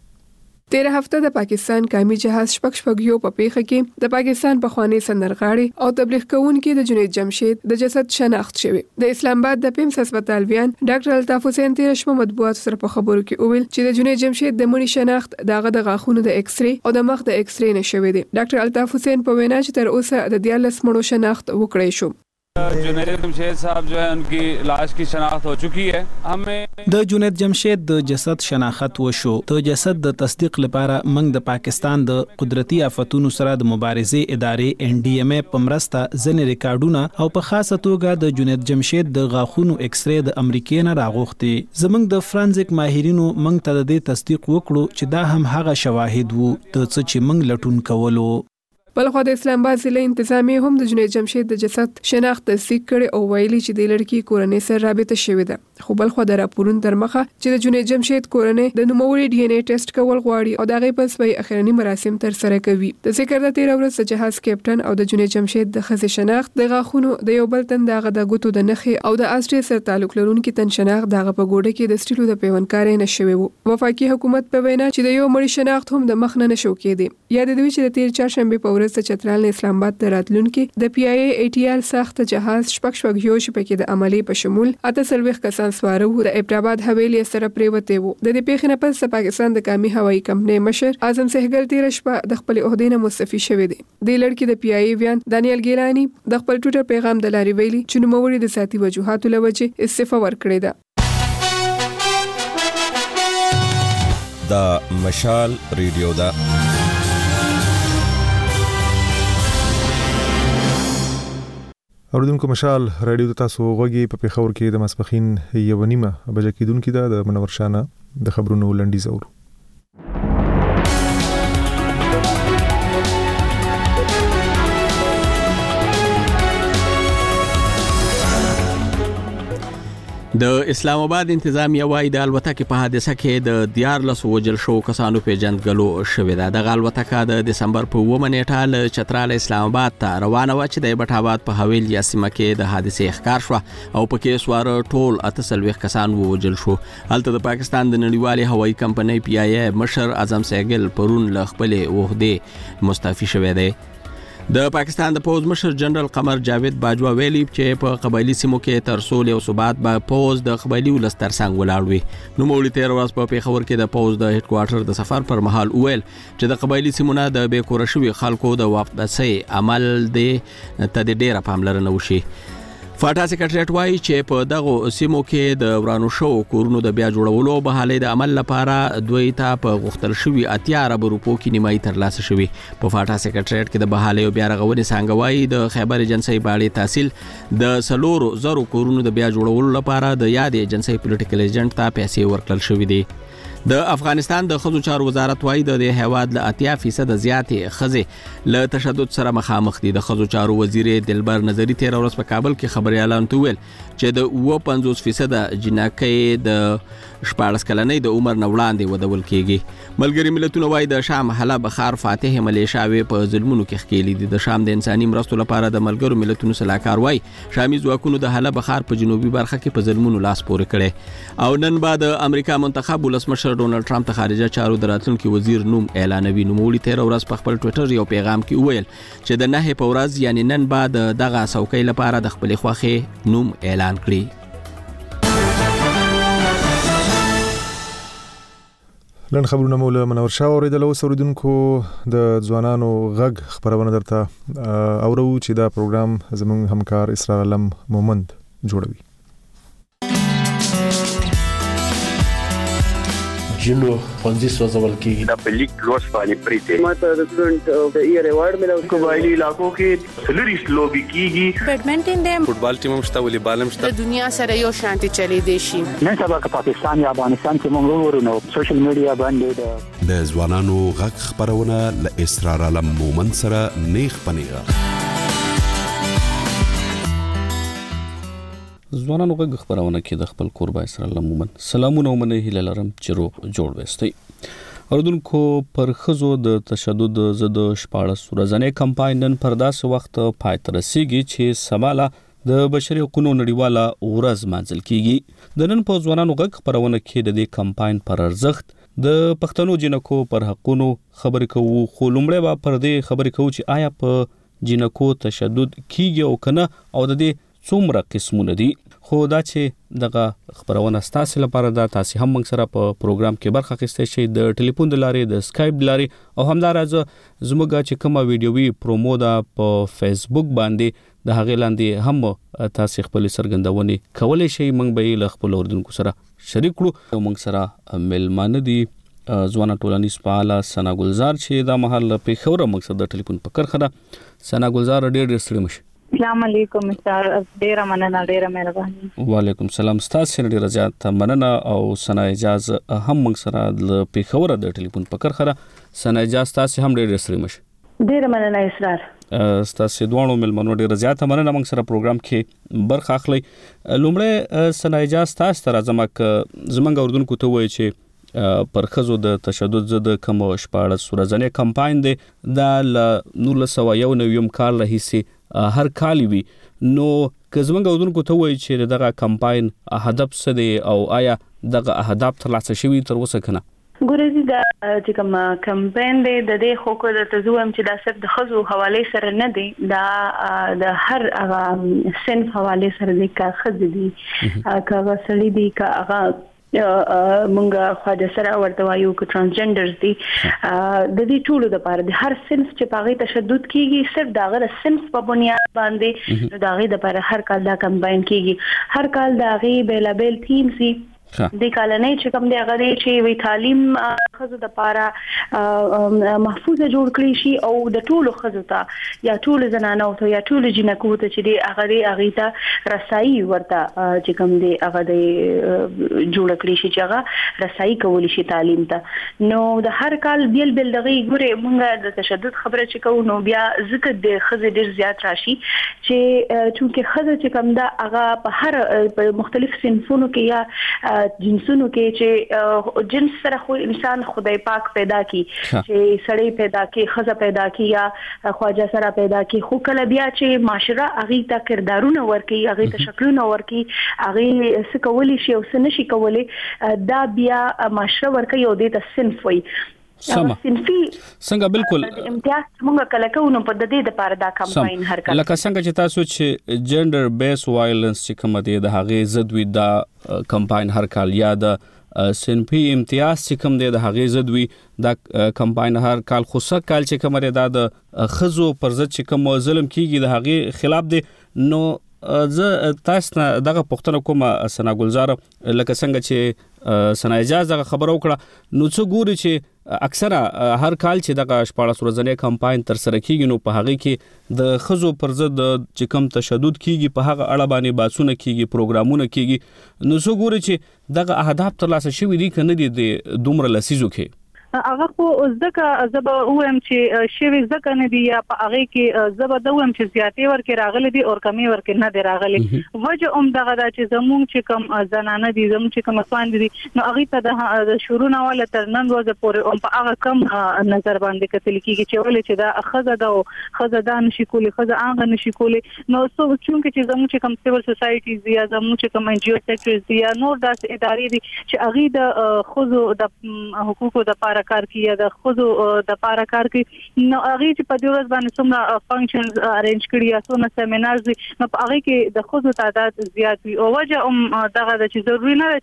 13 هفته د پاکستان قومي جهاز شپږ په پیښه کې د پاکستان پخوانی سندرغاړي او تبلیغ کوونکي د جنید جمشید د جسد شناخت شوی. د اسلام آباد د پیمس هسپتال ویان ډاکټر الطاف حسین تیر شپه مطبوعات سره په خبرو کې وویل چې د جنید جمشید د مړي شناخت دغه د غاښونو د ایکس ری او د مخ د ایکس ری نشوي دي. ډاکټر الطاف حسین په وینا چې تر اوسه د 14 مړو شناخت وکړی شو. جنید جمشید صاحب جو ہے ان کی لاش کی شناخت ہو چکی ہے. ہمیں د جنید جمشید د جسد شناخت وشو. د جسد د تصدیق لپاره موږ د پاکستان د قدرتي آفتونو سره د مبارزې ادارې ان ډي ام ای په مرسته ځنې ریکارډونه او په خاصه توګه د جنید جمشید د غاښونو ایکس ری د امریکای نه راغوښتي. زموږ د فرانزیک ماهرینو موږ ته د تصدیق وکړو چې دا هم هغه شواهد وو د څه چې موږ لټون کولو. بلخو د اسلام آباد ضلع انتظامیه هم د جنید جمشید د جسد شناخت تصدیق کړي او ویلي چې د لړکی کورنۍ سره رابطه شوې ده. خو بلخو د راپورونو تر مخه چې د جنید جمشید کورنۍ د نوموړي ډي ان اي ټیسټ کول غواړي او دغه پس به اخرنی مراسم تر سره کوي. د ذکر د 13 ورځې جهاز کیپټن او د جنید جمشید د خزې شناخت د غاښونو د یو بل تن دغه د ګوتو د نخې او د استری سره تعلق لرونکي تن شناخت دغه په ګوډه کې د سټیلو د پیوندکارۍ نشوي وو. وفاقي حکومت په وینا چې د یو مړي شناخت هم د مخ نه نشو کېدی. یا د دوی چې د 13 چهارشنبه په ورځ چترال اسلام آباد ته راتلونکي د پی ای ای ټی ال سخت جهاز شپږ پکې د عملی په شمول 48 کسان سواره وو. د ابټ آباد حویلی سره پریوته وو. د دې پیښې نه پس پاکستان د قومي هوایي کمپنۍ مشر اعظم سهګل تیر شپه د خپل عہدې نه مستعفي شوی دی. د لړکی د پی ای ای ویان دانیل ګیلانی د خپل ټوټر پیغام د لاري ویلي چې نوموړي د ساتي وجوهاتو لوجه استعفا ورکړې ده. دا مشال ریډیو دا اوریدونکو مشال رادیو ته تاسو غوږی په پیښور کې د مسپخین 1:30 بجې کېدونکې ده د منور شانه د خبرونو لنډیز اورو. د اسلام آباد انتظامیه وايي د الوتکې په حادثه کې د 14 وژل شو کسانو پیژندګلو شوې ده. د الوتکه د دسمبر په 9 نیټه له چترال اسلام آباد ته روانه و چې د بټ آباد په حویلیا سیمه کې د حادثې ښکار شو او په کې سوار ټول 48 کسان وژل شو. هلته د پاکستان د نړیوالې هوایي کمپنۍ پی آی ای مشر اعظم سیګل پرون له خپلې عہدې مستعفي شوی دی. د پاکستان د پوز مشر جنرال قمر جاوید باجوا ویلي چې په قبایلی سیمو کې تر سول او ثبات به پوز د قبایلی ولستر څنګه ولاړ وي. نو مولوی 13 ورځ په پیښور کې د پوز د هډ کوارټر د سفر پر مهال ویل چې د قبایلی سیمونه د بیکور شوی خلکو د واپسي عمل د تدډیر پاملرنه وشي. فاټا سیکریټریټ وايي چې په دغه سیمو کې د ورانو شو کورونو د بیا جوړولو بهاله د عمل لپاره دوی ته په غوښتل شوی 80 ارب روپو کې نیمایي ترلاسه شوی. په فاټا سیکریټریټ کې د بهاله او بیا رغونې څنګه وايي د خیبر ایجنسی باړې تحصیل د سلور زرو کورونو د بیا جوړولو لپاره د یاد ایجنسی پولیټیکل ایجنټ ته پیسې ورکړل شوې دي. د افغانستان د ښځو چارو وزارت وايي د هیواد له 80% زیاتې ښځې له تشدد سره مخامخ دي. د ښځو چارو وزیر دلبر نظری 13 ورځ په کابل کې خبري اعلان ویل چې د 50% جنکۍ د 14 کلنۍ د عمر نه وړاندې ودول کیږي. ملګری ملتونه وايي د شام حلب خار فاتح ملیشاوي په ظلمونو کې ښکېلې دي. د شام د انساني مرستو لپاره د ملګرو ملتونو صلاحکار وايي شامي ځواکونو د حلب خار په جنوبي برخه کې په ظلمونو لاس پورې کړي. او نن بعد امریکا منتخب ولسمشر ډونالد ټرمپ ته خارجه چارو د راتلونکي وزیر نوم اعلانوي. نوموړي 13 ورځ په خپل ټوئیټر یو پیغام کې ویل چې د 9 په ورځ یعنی نن بعد دغه څوکۍ لپاره د خپل خوښه نوم اعلان کړي. لن خبرونه مولا منور شاه اوریدل او سوریدونکو د ځوانانو غږ خبرونه درته اورو چې دا پروګرام زموږ همکار اسرار علم مومند جوړوي. جنو پنځه سوځول کېږي د پلیک لوس باندې پریته ماته د سټوډنټ د ایئر ایوارډ ملو. قبایلی علاقو کې سلریش لوبي کېږي. بیډمنټن دی، فوټبال ټیم هم شته، والیبال هم شته. د دنیا سره یو شانتي چلی دی شي. نن سبا که پاکستان یا افغانستان کې موږ ورونو سوشل میډیا باندې د ځوانانو غږ خبرونه ل اسرار علم مومند سره نیخ پنیغه. ځوانانو غږ خبرونه کې د خپل قربا اسرار علم مومند سلامونه ومنه هیله لرم چې روغ جوړ وستئ. اوردونکو پر خزو د تشدد ضد 14 ورځنی کمپاین نن پر داسې وخت پای ته رسیږي چې سباله د بشري حقوقو نړیواله ورځ مانځل کیږي. د نن په ځوانانو غږ خبرونه کې د دې کمپاین پر ارزښت د پښتنو جنکو پر حقوقو خبرې کوو، خو لومړی به پر دې خبرې کوو چې آیا په جنکو تشدد کیږي او کنه او د دې څومره قسمونه دي. خو دا چې دغه خبرونه ستاسو لپاره دا تاسو هم موږ سره په پروګرام کې برخه اخیستئ شئ د ټلیفون د لارې، د اسکایپ د لارې او همدارز زموږ چې کومه ویډیووي پرومو ده په فیسبوک باندې د هغه لاندې هم تاسو خپل سرګندونې کولای شئ. موږ به له خپل اوردونکو سره شریک کړو. موږ سره ملمانه دي ځوان ټولنیز فعال سنا ګلزار چې دا مهال په خبره مقصد د ټلیفون په کرخه ده. سنا ګلزار ډېر ستړي مشه. السلام علیکم استاد، ډیره مننه، ډیره مهرباني. وعلیکم السلام. ستاسو ډیره زیاته مننه او سنا اجازه هم موږ سره د پیښور د ټلیفون په کرخه ده. سنا اجازه تاسو هم ډیره ستړي مشه. ډیره مننه اسرار. ستاسو دوه ملمنو ډیره زیاته مننه موږ سره پروګرام کې برخه اخلي. لومړی سنا اجازه تاسو تر زمک زمنګ اوردونکو ته وایي چې پر خزو د تشدد ضد کوم 14 ورځنی کمپاین دی دا ل 1991 کال راهیسي هر کال وی. نو که زمونږ اوردونکو ته وایي چې دغه کمپاین هدف څه دی او آیا دغه اهداف ترلاسه شوي تر اوسه کنه؟ ګورې دا چې کوم کمپاین دی د دې خو کو د تزوم چې دا صرف د خزو حواله سره نه دی، دا د هر هغه صنف حواله سره دی، کا خز دی کا غسړي دی کا هغه مونږه خواجه سره ورته وایو که ترانسجندرز دي. د دې ټولو لپاره د هر صنف چې پاغي تشدد کیږي صرف دا غره صنف په بنیاد باندې نو دا غي لپاره هر کال دا کمپاین کیږي. هر کال دا غي بیلابل تیمز دي. د کال نه چې کوم دی هغه چې وی تعلیم خزو د پاره محفوظه جوړ کړی شي او د ټولو خزو ته یا ټولو زنانو ته یا ټولو جنکو ته چې دی هغه ته رسایي ورته چې کوم دی هغه د جوړ کړی شي چې هغه رسایي کولی شي تعلیم ته. نو د هر کال بیل دغه ګوره مونږ د تشدد خبره چې کوو نو بیا ذکر د خزې ډیر زیات راشي چې چونکه خزه چې کوم دا هغه په هر مختلف صنفونو کې یا جنسونو کې چې جنس سره خو انسان خدای پاک پیدا کی چې سړی پیدا کی خزه پیدا کی یا خواجه سره پیدا کی خو کله بیا چې معاشره هغه ته کردارونه ورکي هغه ته شکلونه ورکي هغه څه کولی شي او څه نشي کولی دا بیا معاشره ورکي او د صنف وي سما څنګه بالکل امتیاز موږ کله کوو نو په دې د پاره دا کمپاین هر کله لکه څنګه چې تاسو چې جندر بیس وایلنس چې کوم دی د هغه زدوی دا کمپاین هر کال یا د سنفي امتیاز چې کوم دی د هغه زدوی دا کمپاین هر کال خو څه کال چې کوم دی دا خزو پر ضد چې کوم ظلم کیږي د هغه خلاف دی. نو زه تاسو نه دغه پوښتنه کوم سنا ګلزار لکه څنګه چې سنا اجازه خبرو کړه نو څه ګوري چې اکثره هر کال چې دغه 14 ورځنی کمپاین تر سره کیږي نو په هغه کې د خزو پر ضد چې کوم تشدد کیږي په هغه اړه باندې باسونه کیږي پروګرامونه کیږي نو څه ګوري چې دغه اهداف ترلاسه شوي دي کنه دي د دومره لسیزو کې هغه خو ځکه زبا اوم چې شوی ځکه نه دی یا په هغه کې زبا دوم چې زیاتې ورکې راغلي دي او کمی ورکې نه دی راغلي وجه دغه دا چې زموږ چې کوم زنانه دي زموږ چې کوم افغان دي نو هغه ته د شروع نه ولا تر نن ورځې پورې په هغه کم نظر باندې کتل کیږي چې ولې چې دا خزه دا خزه دا نشي کولی خزه هغه نشي کولی نو څو چونکه چې زموږ چې کوم سیول سوسایټیز دي یا زموږ چې کوم ان جی او سیکټرز دي یا نور داسې ادارې دي چې هغه د خزو د حقوقو د پاره کار کوي یا د خزو د پاره کار کوي نو هغه چې په دې ورځ باندې څومره فنکشنز ارینج کړي یا څومره سیمینارز نو په هغه کې د خزو تعداد زیات وي او وجه دغه د چې ضروري نه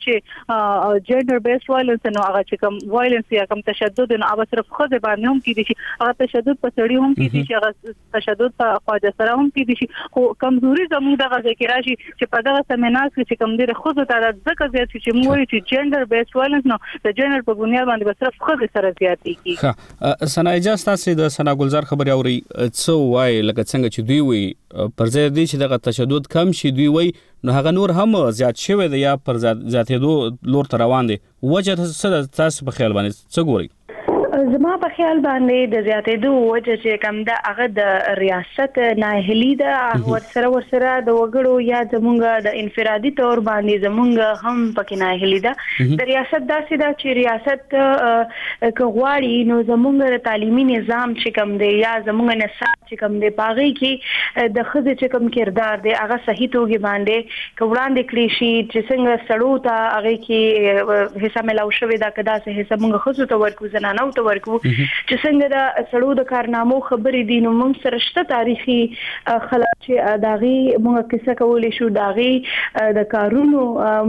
چې جندر بیس وایلنس نو هغه چې کوم وایلنس یا کوم تشدد نو هغه صرف خزه باندې هم کیږي چې هغه تشدد په سړی هم کیږي چې هغه تشدد په خواجه سره هم کیږي خو کمزوري زموږ دغه ذکر راشي چې په دغه سیمینار کې چې کوم د خزو تعداد ځکه زیات چې موږ چې جندر بیس وایلنس نو د جندر په بنیاد باندې صرف خزه سره سنا اجازه تاسو د سنا ګلزار خبري اوري څو وای لکه څنګه چې دوی وي پر ځای دي چې دغه تشدد کم شي دوی وای نو هغه نور هم زیات شوی دی یا پر زیاتېدو لور ته روان دي وجه تاسو په خیال باندې څه ګوري؟ زما په خیال باندې د زیاتېدو وجه چې کوم دا هغه د ریاست ناهلی ده ورسره د وګړو یا زمونږ د انفرادي تور باندې زمونږ هم پکې ناهلی ده د ریاست داسې ده چې ریاست کغواړي نو زمونږ د تعلیمي نظام چې کوم دی یا زمونږ نصاب چې کوم دی پاغي کې د خزه چې کوم کردار دی هغه صحیح توګه باندې کوړاندې کړی شي چې څنګه سړو ته هغه کې حصہ ملاو شوی دا کدا سه حصہ مونږ خزو ته ورکو زنانو ورکو چې څنګه دا سړو د کارنامو خبرې دي نو موږ سره شته تاریخي خلک چې داغي موږ کیسه کولې شو داغي د کارونو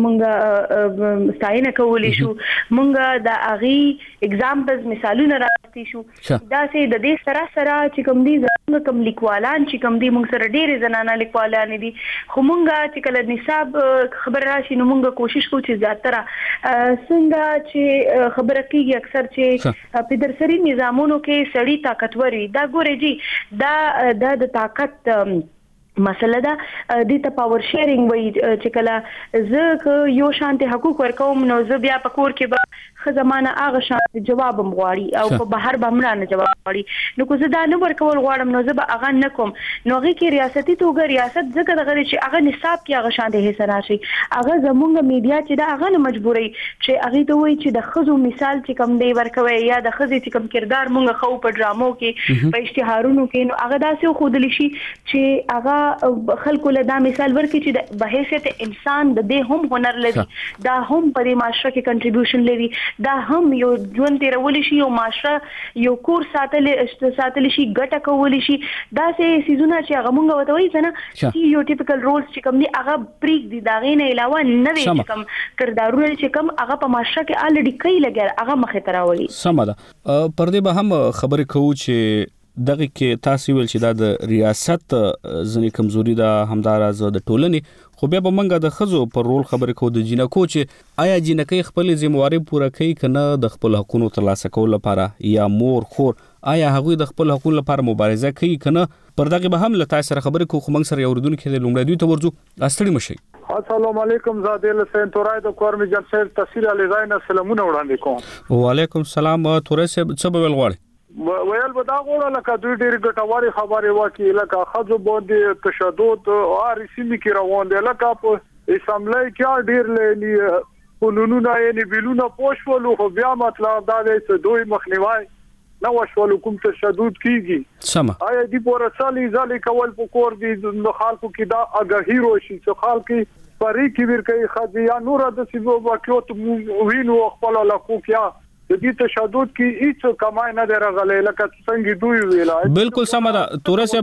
موږ ستاینه کولې شو موږ د اغي اگزامپلز مثالونه راوستي شو دا سه د دې سره چې کوم دي زموږ کوم لیکوالان چې کوم دي موږ سره ډېر زنانه لیکوالان دي خو موږ چې کله نصاب خبر راشي نو موږ کوشش کوو چې زیاتره څنګه چې خبره کیږي اکثر چې په درسري نظامونو کې سړی طاقتور وي دا ګوري جی دا د طاقت مسله ده د ته پاور شیرینګ وای چې کله زه یو شانتي حقوق ورکوم نو زه بیا په کور کې به خزمانه هغه شانتي جواب مغواړي او په بهر بمرانه جواب غواړي نو کو زه دا نه ورکول غواړم نو زه به هغه نکوم نو هغه کې ریاستي توګه ریاست ځکه دغه چې هغه نصاب کې هغه شانتي حصہ راشي هغه زمونږ میډیا چې دا هغه نه مجبوري چې هغه ته وای چې د خزو مثال چې کم دی ورکوي یا د خزې چې کم کردار مونږ خو په ډرامو کې په اشتهارونو کې نو هغه داسې خودلی شي چې هغه خلکو له دا مثال ورکړي چې د بهیثیت انسان د دې هم هنر لري دا هم په معاشره کې کنټریبیوشن لري دا هم یو ژوند تیرول شي یو معاشره یو کور ساتل شي ګټه کول شي دا سه سيزونه چې هغه مونږ وته وایي څنګه سټیریوټیپیکل رولز چې کوم دي هغه پریک دي دا غینه علاوه نه وي چې کوم کردارونه چې کوم هغه په معاشره کې الډی کوي لګر هغه مخه تراولي سم ده پر دې به هم خبرې کوو چې دغه کې تاسو ویل چې دا د ریاست ځنې کمزوري ده همداراز د ټولنې خو بیا به منګه د خزو پر رول خبرې کو د جنکو چې آیا جنکې خپل ذمہواری پوره کوي کنه د خپل حقوقو ترلاسه کول لپاره یا مور خور آیا هغه د خپل حقوقو لپاره مبارزه کوي کنه پر دغه به هم له تاسو سره خبرې کو خو موږ سره اوردونکو د لومړی دوی ته ورځو استړي مشي. السلام علیکم زادل حسین تورای د کورمی جنسر تفسیر علی زاین سلامونه وړاندې کوم. وعلیکم السلام تورای صاحب څه به ولغواړي؟ ویل به دا غوړه لکه دوی ډېر ګټوري خبرې وکړي لکه خځو باندې تشدد او رسمي کې روان دي لکه په اسمبلی کې ډېر لې قانونونه یې بیلونه پوښولو خو بیا مطلب دا دی چې دوی مخنیوي نو وشول کوم تشدد کیږي سم آیا دی پورسالي ځلې کول په کور دي د خلکو کې دا اگاهي روشي چې خلک پرې کې ورکه خځه یا نور د سیبو واکوت وینو خپل لکو کیا د دې تشدد کې هیڅ کمای نه درغلې لکه څنګه دوی ویلا بالکل سم ده.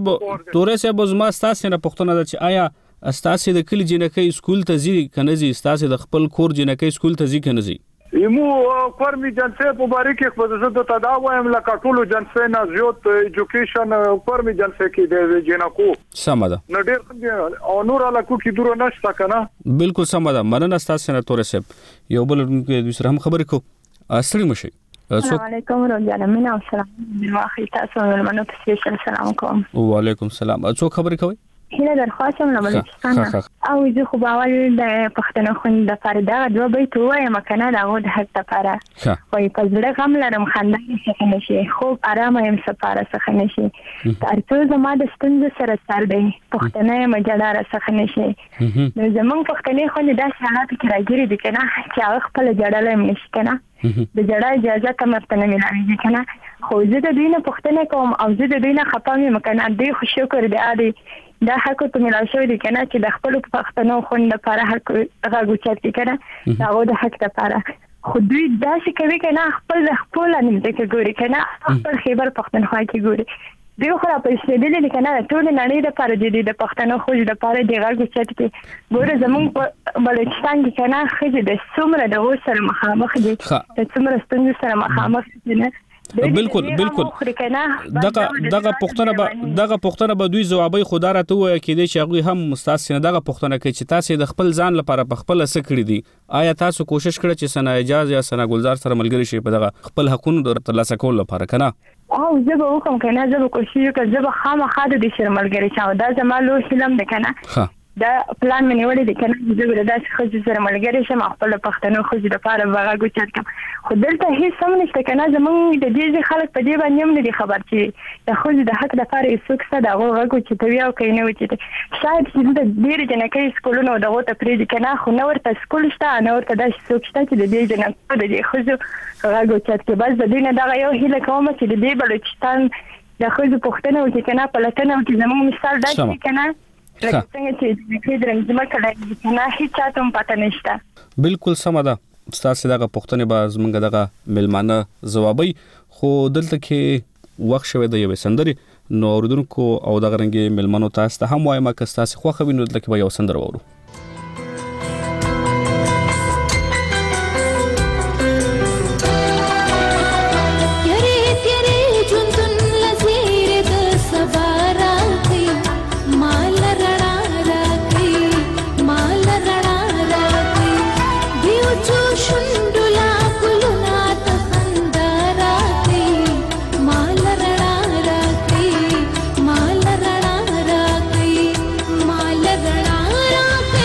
تورې صاحب زما تاسو نه پوښتنه ده چې آیا تاسو د کلی جنکې سکول ته ځي کنه ځي تاسو د خپل کور جنکې سکول ته ځي کنه ځي؟ یمو کورمی جنسه په باره کې خپل زړه ته دا وایم لکه ټولو جنسه نه زیات ایجوکیشن کورمی جنسه کې د جنکو سم ده نو ډېر او نور علاقو کې دور نشته کنه بالکل سم ده. مننه تاسو نه تورې صاحب یو بل د سره هم خبرې کو استړي مشي. السلام علیکم ورحمۃ الله وبرکاته. واخی تاسو ولمنو سپیشل سلام کوم. وعلیکم السلام. څو خبرې کوي؟ هله درخواستم له بلوچستان او زه خو باور د پښتنو خوند د فردا دوه بیت وایم کنه دا غو د حق لپاره خو په زړه غم لرم خندا څخه نشي خو آرام يم سپاره څخه نشي ترڅو زما د ستونزې سره سر دی پښتنه مجدار څخه نشي نو زمون پښتنې خوند د حالات کې راګری دي کنه چې هغه خپل جړل هم نشي کنه د جړه اجازه تمرتنه ملایي کنه خو زه د دینه پښتنه کوم او زه د دینه خپامي مکنه دی خو شکر دی ادي دا حق ته ملال شوی دی کنه چې د خپل پښتنو خوند لپاره حق غوښتل چارتي کنه دا د حق لپاره خو دوی داسې کوي کنه خپل نه دې ګوري کنه خپل خیبر پښتونخوا کې ګوري دوی خو را پېښې دي کنه ټول نړۍ لپاره د پښتنو خوځ لپاره دی غوښتل چارتي ګوره زمون په بلوچستان کې کنه خځې د څومره د وسره مخامخ دي د څومره ستونزې سره مخامخ دي نه بالکل دغه پښتنه به دوی جوابي خدا راته وایي کې چې هغه هم مستاسینه دغه پښتنه کې چې تاسو د خپل ځان لپاره په خپل څه کړی دي آیا تاسو کوشش کړی چې سنا اجازه یا سنا ګلزار سره ملګری شي په دغه خپل حقوقو د ترلاسه کول لپاره کنه او زه به وکم کنه زه به کوشش وکړم زه به خامخا د دې سره ملګری شم دا زما لو فلم ده کنه دا پلان مې نیولې دي کنه زه به داسې خځې سره ملګری شم خپل پښتنو خځې لپاره وغږ چات خو دلته هیڅ هم نشته کنه زمونږ د دې خلک په دې باندې هم نه دي خبر چې د خځې د حق لپاره هیڅ څه دا وغږ چې توی او کینه و چې شاید چې د ډېر جنکې سکولونو دغه ته پریږدي کنه خو نو ورته سکول شته نو ورته د څوک شته چې د دې جنکو د دې خځو وغږ چات کې بس د دې نه دا یو هیله کوم چې د دې بلوچستان د خځو پښتنو چې کنه په لټنه کې زموږ مثال دا چې کنه څنګه چې د درنځمه کړه نه هیڅ چاته پته نشته بالکل سم ده تاسو دغه پښتنې باز منګه دغه ملمانه جوابي خو دلته کې وخت شوی د یو سندري نو اوردونکو او دغه رنګي ملمانو تاسو ته هم وایم که تاسو خو خوینو دلته کې یو سندر وورو माल रड़ा राखी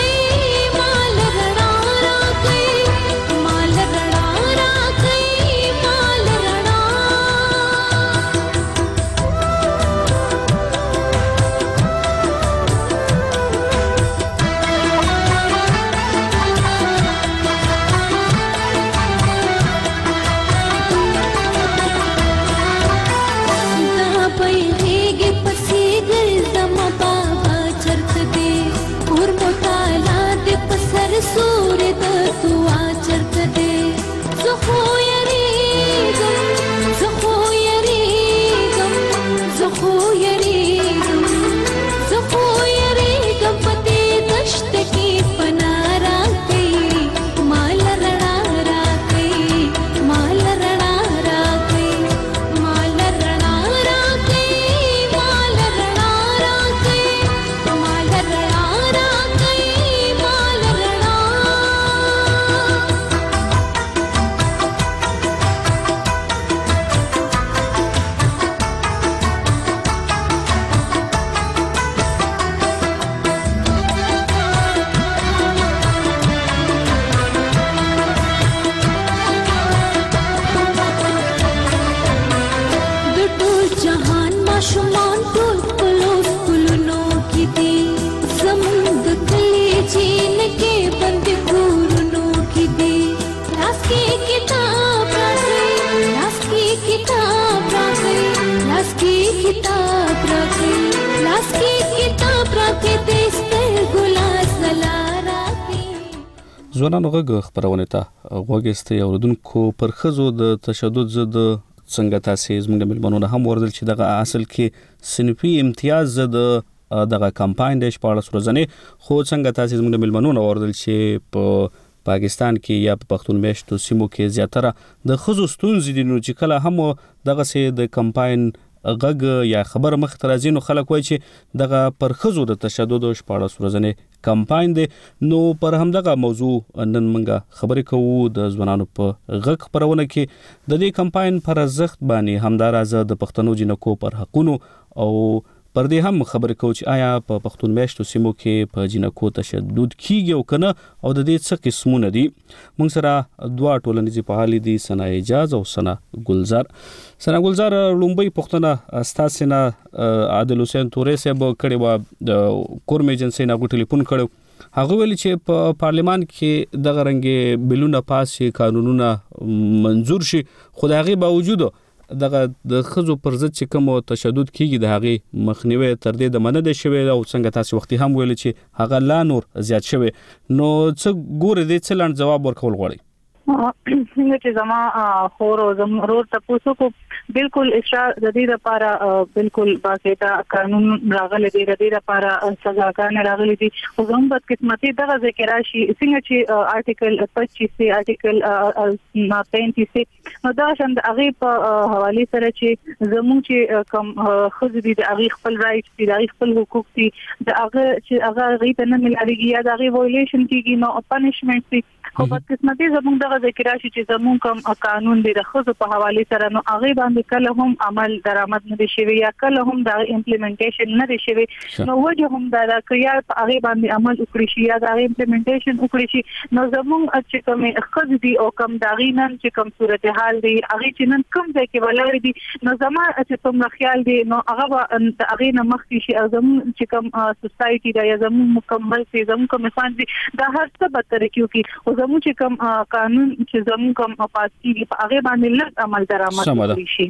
ځوانانو غږ خبرونه ته غوږستي اوردونکو پر خزو د تشدد ضد څنګه تاسو زموږ د ملمنونو هم وردل چې دغه اصل کې صنفي امتیاز دغه کمپاین د 14 ورځې خو څنګه تاسو زموږ د ملمنونو وردل چې په پاکستان کې یا په پښتون میشتو سیمو کې زیاتره د خزو ستونزې دي، نو چې کله هم دغه سي د کمپاین غږ یا خبر مخ ترازینو خلک وای چې دغه پر خزو د تشدد 14 ورځې کمپاین دی. نو پر هم دغه موضوع نن منګه خبرې کوو د ځوانانو په غږ خبرونه کې د دې کمپاین پر ارزښت باندې همدارازه د پښتنو جنکو پر حقونو او پر دې هم خبرې کوو چې آیا په پښتون میشتو سیمو کې په جنکو تشدد کیږي او کنه او د دې څه قسمونه دي. موږ سره دوه ټولنیز فعال دي، ثنا اعجاز او ثنا ګلزار. ثنا ګلزار لومبي پښتنه استاسو نه عادل حسین تورې صاحب کړي و د کورم ایجنسی نه ټلیفون کړو، هغه ویل چې په پارلیمان کې دغه رنګ بلونه پاس شي، قانونونه منزور شي، خو دغه باوجود دغه د خزو پر ضد چې کوم تشدد کیږي د هغه مخنیوي تر دې د مننه شوی او څنګه تاسو وختي هم ویل چې هغه لا نور زیات شوی. نو څه ګوره دې څه لاند جواب ورکول غواړي؟ څنګه چې زما خور او زمرور تاسو کو بالکل اشاره د دې لپاره بالکل باقاعده قانون راغلي دی، د دې لپاره سزاګان راغلي دي. خو زموږ په قسمتي دغه ذکر راشي څنګه چې آرټیکل 25 سي آرټیکل 35 سي نو دا شند هغه په حواله سره چې زموږ چې کوم خزو دي د هغه خپل رائټ دي، د هغه خپل حقوق دي، د هغه چې هغه غي ته نه ملایږي یا د هغه وایلیشن کیږي نو پنیشمنت دي. خو په قسمتي زموږ دغه ذکر راشي چې زموږ کوم قانون دی د خزو په حواله سره نو هغه باندې کله هم عمل درآمد نه دي شوی یا کله هم د امپلیمنټیشن نه دي شوی. نو وجه هم دا کیا په هغه باندې عمل وکړي شي یا د امپلیمنټیشن وکړي شي. نو زموږ چې کوم خزو دي او کوم داغینن چې کوم صورتحال دي هغه چې نن کوم ځای کې ولر دي نو زما چې کوم خیال دي نو هغه د هغه نه مخکې شي زموږ چې کوم سوسايټي دا یا زموږ مکمل سي زموږ کوم انسان دي دا هر څه به تر کیږي او زموږ چې کوم قانون چې زموږ کوم پاسي په هغه باندې لږ عمل درآمد وکړي شي.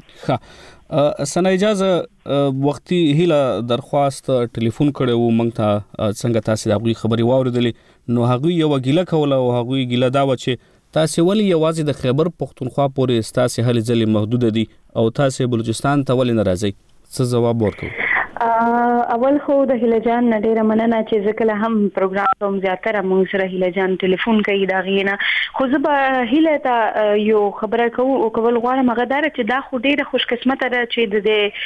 ها ثنا اجازه وختي هله درخواست ټلیفون کړو مونږ ته څنګه تاسو د هغه خبري واوریدلې نو هغه یو ګیله کوله او هغه ګیله دا و چې تاسو ولې یوازې د خیبر پختونخوا پورې تاسو هلي ځلې محدود دي او تاسو بلوچستان ته ولې ناراضي؟ څه جواب ورکړو؟ اول خو د هیلجان نه ډیره مننه چې ځکه هم پروګرام کوم زیاتره موږ سره هیلجان ټلیفون کوي دا غینه خو زه به هیله ته یو خبره کوم او کول غواړم هغه دا چې دا خو ډیره خوش قسمت ده چې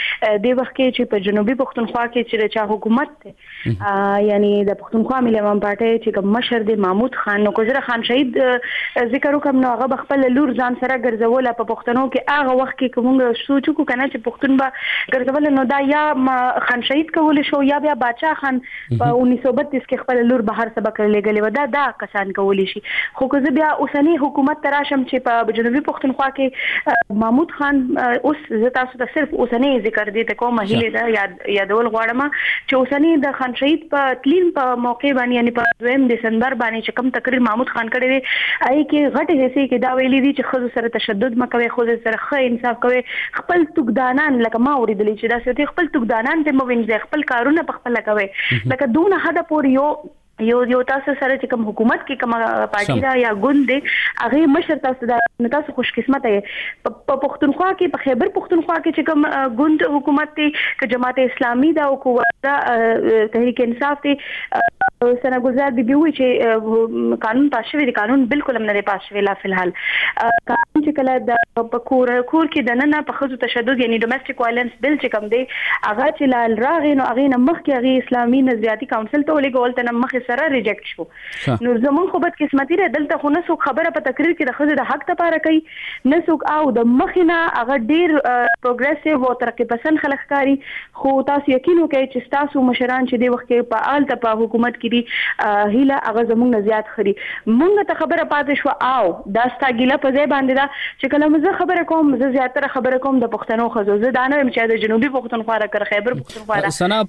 د وخت کې چې په جنوبي پښتونخوا کې چې چا حکومت ته یعنی د پښتونخوا ملي امام پارټي چې کوم مشر دی محمود خان نو کوزره خان شهید ذکر وکم نو هغه خپل لور ځان سره ګرځول په پښتنو کې هغه وخت کې کوم سوچ کو کنه چې پښتون به ګرځول نو دا یا خان شهید کول شو یا بیا باچا خان په 1932 کې خپل لور بهر سبق لګلې و دا کسان کول شي. خو که بیا اوسنی حکومت تراشم چې په جنوبي پښتونخوا کې محمود خان اوس زه تاسو ته صرف اوسنی ذکر دي ته کومه هیله ده یادول غواړم چې اوسنی د خان شهید په تلین په موقع باندې یعنی په 2 دسمبر باندې چې کوم تقریر محمود خان کړی دی آی کې غټه حصے کې دا ویلي دي چې خود سره تشدد مکوي، خود سره ښه انصاف کوي، خپل توګدانان لکه ما اوریدلی چې دا څه خپل توګدانان ته موینځ خپل کارونه په خپل کوي لکه دونه حد پورې یو تاسو سره چې کوم حکومت کې کوم پارټي دا یا ګوند دی هغه مشر تاسو دا تاسو خوش قسمت یې په پښتونخوا کې په خیبر پښتونخوا کې چې کوم ګوند حکومت دی ک جماعت اسلامي دا او قوت تحریک انصاف دی سنا ګلزار دی وی چې قانون پاس شوی دی، قانون بالکل هم نه پاس شوی لا فلحال قانون چې کله د کور کې د نن په خزو تشدد یعنی ډومېسټک وایلنس بل چې کوم دی هغه چې لال راغی نو هغه نه مخکې هغه اسلامي نظریاتي کونسل ته ولګول ته مخ سره ریجیکټ شو. نو زمون خو بد قسمتي ده دلته خو نه څوک خبره په تقریر کې د خزه د حق لپاره کوي نه څوک او د مخینه هغه ډیر پروګریسیو او ترقی پسند خلک کاری خو تاسو یقین وکړئ چې تاسو مشران چې د وخت کې په آل ته په حکومت کې دي هیله هغه زمون نه زیات خري مونږ ته خبره پاتې شو او دا ستاګیله په ځای باندې دا چې کله زه خبره کوم زه زیاتره خبره کوم د پښتنو خزو زه دا نه چې د جنوبي پښتونخوا را خیبر پښتونخوا سنا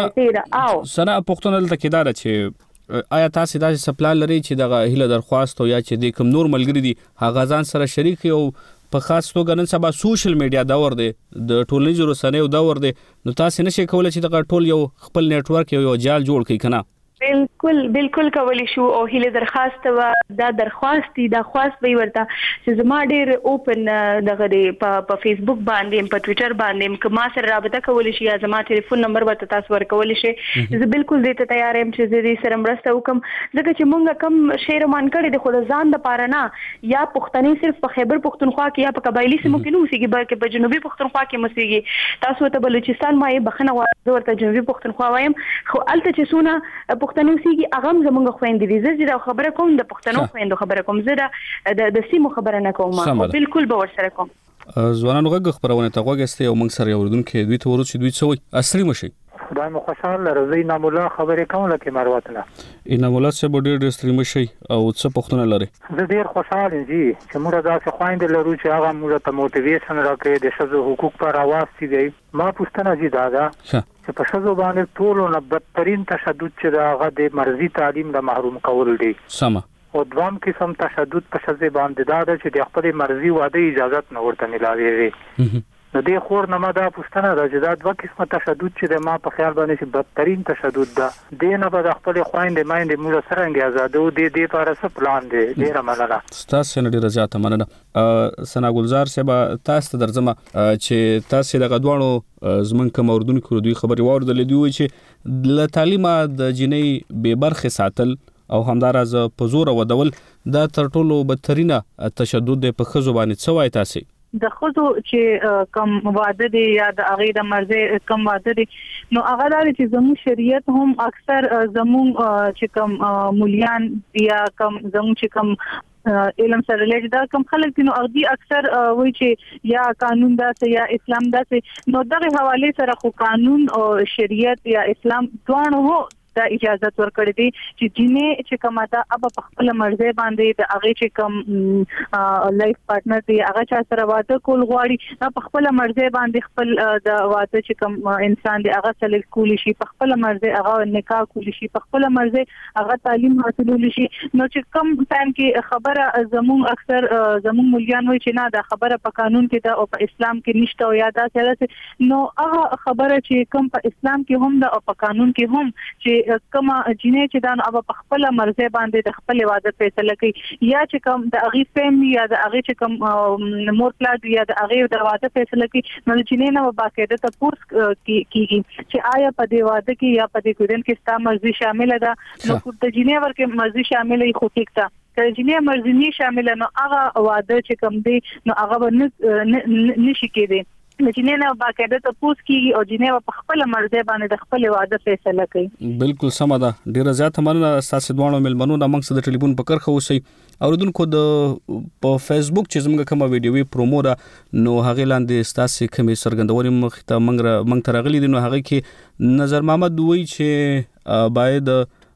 پښتون دلته کې دا چې آیا تاسو داسې سپلان لري چې دغه هیله درخواست او یا چې د کوم نور ملګری دي هغه ځان سره شریک او په خاص توګه نن سبا سوشل میډیا دور دی د ټولنیزو رسنیو دور دی نو تاسو نشئ کولای چې دغه ټول یو خپل نیټ ورک یو جال جوړ کړئ کنه؟ بالکل کولی شو او هله درخواست و دا درخواست دی دا خواست وی ورته چې زما ډیر اوپن دغه په فیسبوک باندې په ټوئیټر باندې کما سره رابطه کولی شي یا زما ټلیفون نمبر ورته تاسو ورکول شي زه بالکل دې ته تیار یم چې دې سره مرسته وکم ځکه چې مونږ کم شعر مان کړی د خود ځان د پاره نه یا پښتني صرف په خیبر پښتونخوا کې یا په قبایلی سیمو کې نو سیږي بلکې په جنوبي پښتونخوا کې مسیږي تاسو ته بلوچستان ما یې بخنه ورته جنوبي پښتونخوا وایم خو الته چې سونه پښتنو سیږي اغم زمونږ خويندې دي زه دا خبره کوم د پښتنو خويندو خبره کوم زه د سیمو خبره نه کوم بالکل به ورسره کوم ځوانانو غږ خبرونه ته غوږسته او موږ سره یو ردونکو دوی ته ورو چې دوی څوي اصلي مشي خدای مو خوشاله لري نامولا خبرې کوم لکه مروتله نامولا څه ډېر ستړي مشي او څه پښتون لري زه ډېر خوشاله یم چې موږ داسې خويندې لرو چې هغه موږ ته موټیویشن راکړي د شذو حقوق پر आवाज دي ما پوښتنه دي دا چې په شذو باندې ټولو نه بدترین تشدد چې هغه د مرزي تعلیم نه محروم کول دي سم او دوام قسم تشدد په شذو باندې دا چې د خپل مرزي واده اجازه نه ورته ملاوي نو دې خور نه ما دا پوښتنه راځي دا دوه قسمه تشدد چې د ما په خیال باندې چې بدترین تشدد ده دې نه به خپل خويندې مایندې موږ سره انګي آزادو دې لپاره څه پلان دی ډیره مننه تاسو نه ډیره زیاته مننه سنا ګلزار صاحب تاسو درځم چې تاسو د غدوانو زمون کوم اردوونکو دوی خبري واردلې دی چې ل تعلیمه د جنې به برخه ساتل او همدارز په زور ودول دا تر ټولو بدترینه تشدد په خزو باندې څه وای تاسو د خودو چې کم واده دي یا د هغه د مرزه کم واده دي نو هغه لري چې زموږ شریعت هم اکثر زموږ چې کم مولیان یا کم زموږ چې کم علم سره لږ دا کم خلک دي نو اغدي اکثر وایي چې یا قانون دا یا اسلام دا نو دغه حواله سره خو قانون او شریعت یا اسلام دوه دا اجازه ورکړې دي چې جنې چې کومه اب په خپل مرزه باندې د هغه چې کوم لایف پارټنر دی هغه چا سره واده کول غواړي په خپل مرزه باندې خپل د واده چې کوم انسان دی هغه سره کول شي په خپل مرزه هغه نکاح کول شي په خپل مرزه هغه تعلیم حاصلول شي نو چې کوم ټایم کې خبره زموږ اکثر زموږ مليان وایي چې نه دا خبره په قانون کې ده او په اسلام کې نشته او یا دا څه نو هغه خبره چې کوم په اسلام کې هم ده او په قانون کې هم چې کما جنې چې دا اب په خپل مرزه باندې د خپل واده فیصله کوي یا چې کوم د اغي فیملی یا د اغي چې کوم مور پلاټ یا د اغي د واده فیصله کوي نو جنې نو باقاعده تاسو کیږي چې آیا په دی واده کې یا په دې کودن کې ستا مرزي شامل ده نو د جنې ورکه مرزي شامل خو ټیک ده چې جنې مرزي نه شامل نو هغه واده چې کوم دی نو هغه نشي کېدی جنې نه باقاعده تاسو کیږي او جنې په خپل مرزه باندې د خپل واده فیصله کوي بالکل سم ده ډیره زیاته مننه تاسو دوه ملمنو د موږ سره ټلیفون په کرخه اوسئ اوردونکو د په فیسبوک چې زموږ کومه ویډیوي پرومو را نو هغه لاندې تاسو کومې سرګندوري مخ ته موږ ترغلي دي نو هغه کې نظر محمد وایي چې باید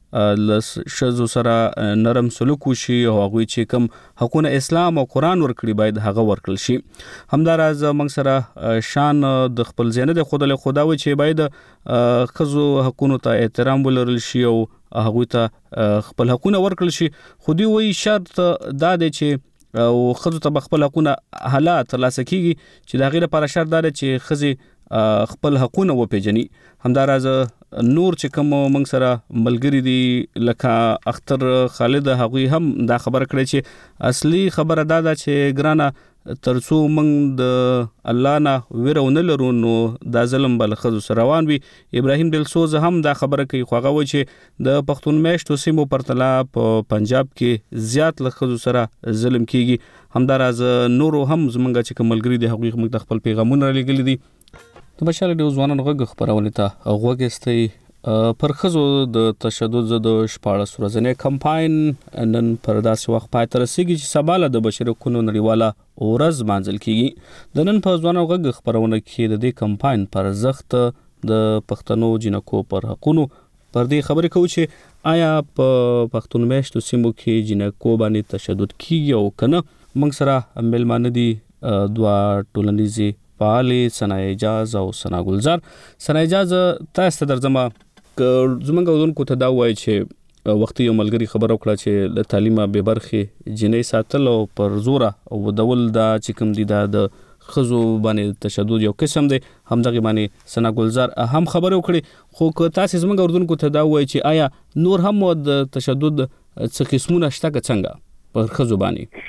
لس شذو سره نرم سلوک وشي او هغه چې کوم حقونه اسلام او قران ورکړي باید هغه ورکړل شي همداراز موږ سره شان د خپل زینت خدای خدا و چې باید خزو حقونو ته احترام ولرل شي او هغه ته خپل حقونه ورکړل شي خو دی وایي شرط دا دی چې او خزو ته خپل حقونه حالات ترلاسه کیږي چې دا غیر لپاره شرط دا دی چې خزي خپل حقونه وپیژني همداراز نور چې کوم موږ سره ملګری دي لکه اختر خالد هغوی هم دا خبره کړې چې اصلي خبره دا ده چې ګرانه ترڅو موږ د الله نه ویرونه لرو نو دا ظلم بل خزو سره روان وي ابراهیم دلسوز هم دا خبره کوي خو هغه و چې د پښتون میشتو سیمو پرتله په پنجاب کې زیات لخزو سره ظلم کیږي همداراز نورو هم زمونږ چې کوم ملګری دي هغوی موږ خپل پیغامونه لګل دي د بشاله د ځوانانو غږ خبرونه ته غوږستي پر خزو د تشدد ضد 14 ورځې کمپاین نن پر داسې وخت پای ته رسیدي چې سباله د بشري حقوقو نړیواله ورځ مانځل کیږي د نن په ځوانانو غږ خبرونه کې د دې کمپاین پر زخت د پښتنو جنکو پر حقوقو پر دې خبرې کوي چې آیا په پښتون میشتو سیمو کې جنکو باندې تشدد کیږي او کنه موږ سره ملمانه دي دوا ټولنیزي فعالی سنا اجازه او سنا ګلزار سنا اجازه تاسو درځم زمونږ ودونکو ته دا وایي چې وختي یو ملګری خبر وکړه چې د تعلیمه به برخه جنې ساتل او پر زوره او دول دا چې کوم دي د خزو باندې تشدد یو قسم دی، همدغه باندې ثنا ګلزار هم خبرې وکړي. خو که تاسو زموږ اردوونکو ته دا وایي چې آیا نور هم د تشدد څه قسمونه شته که څنګه په خزو باندې؟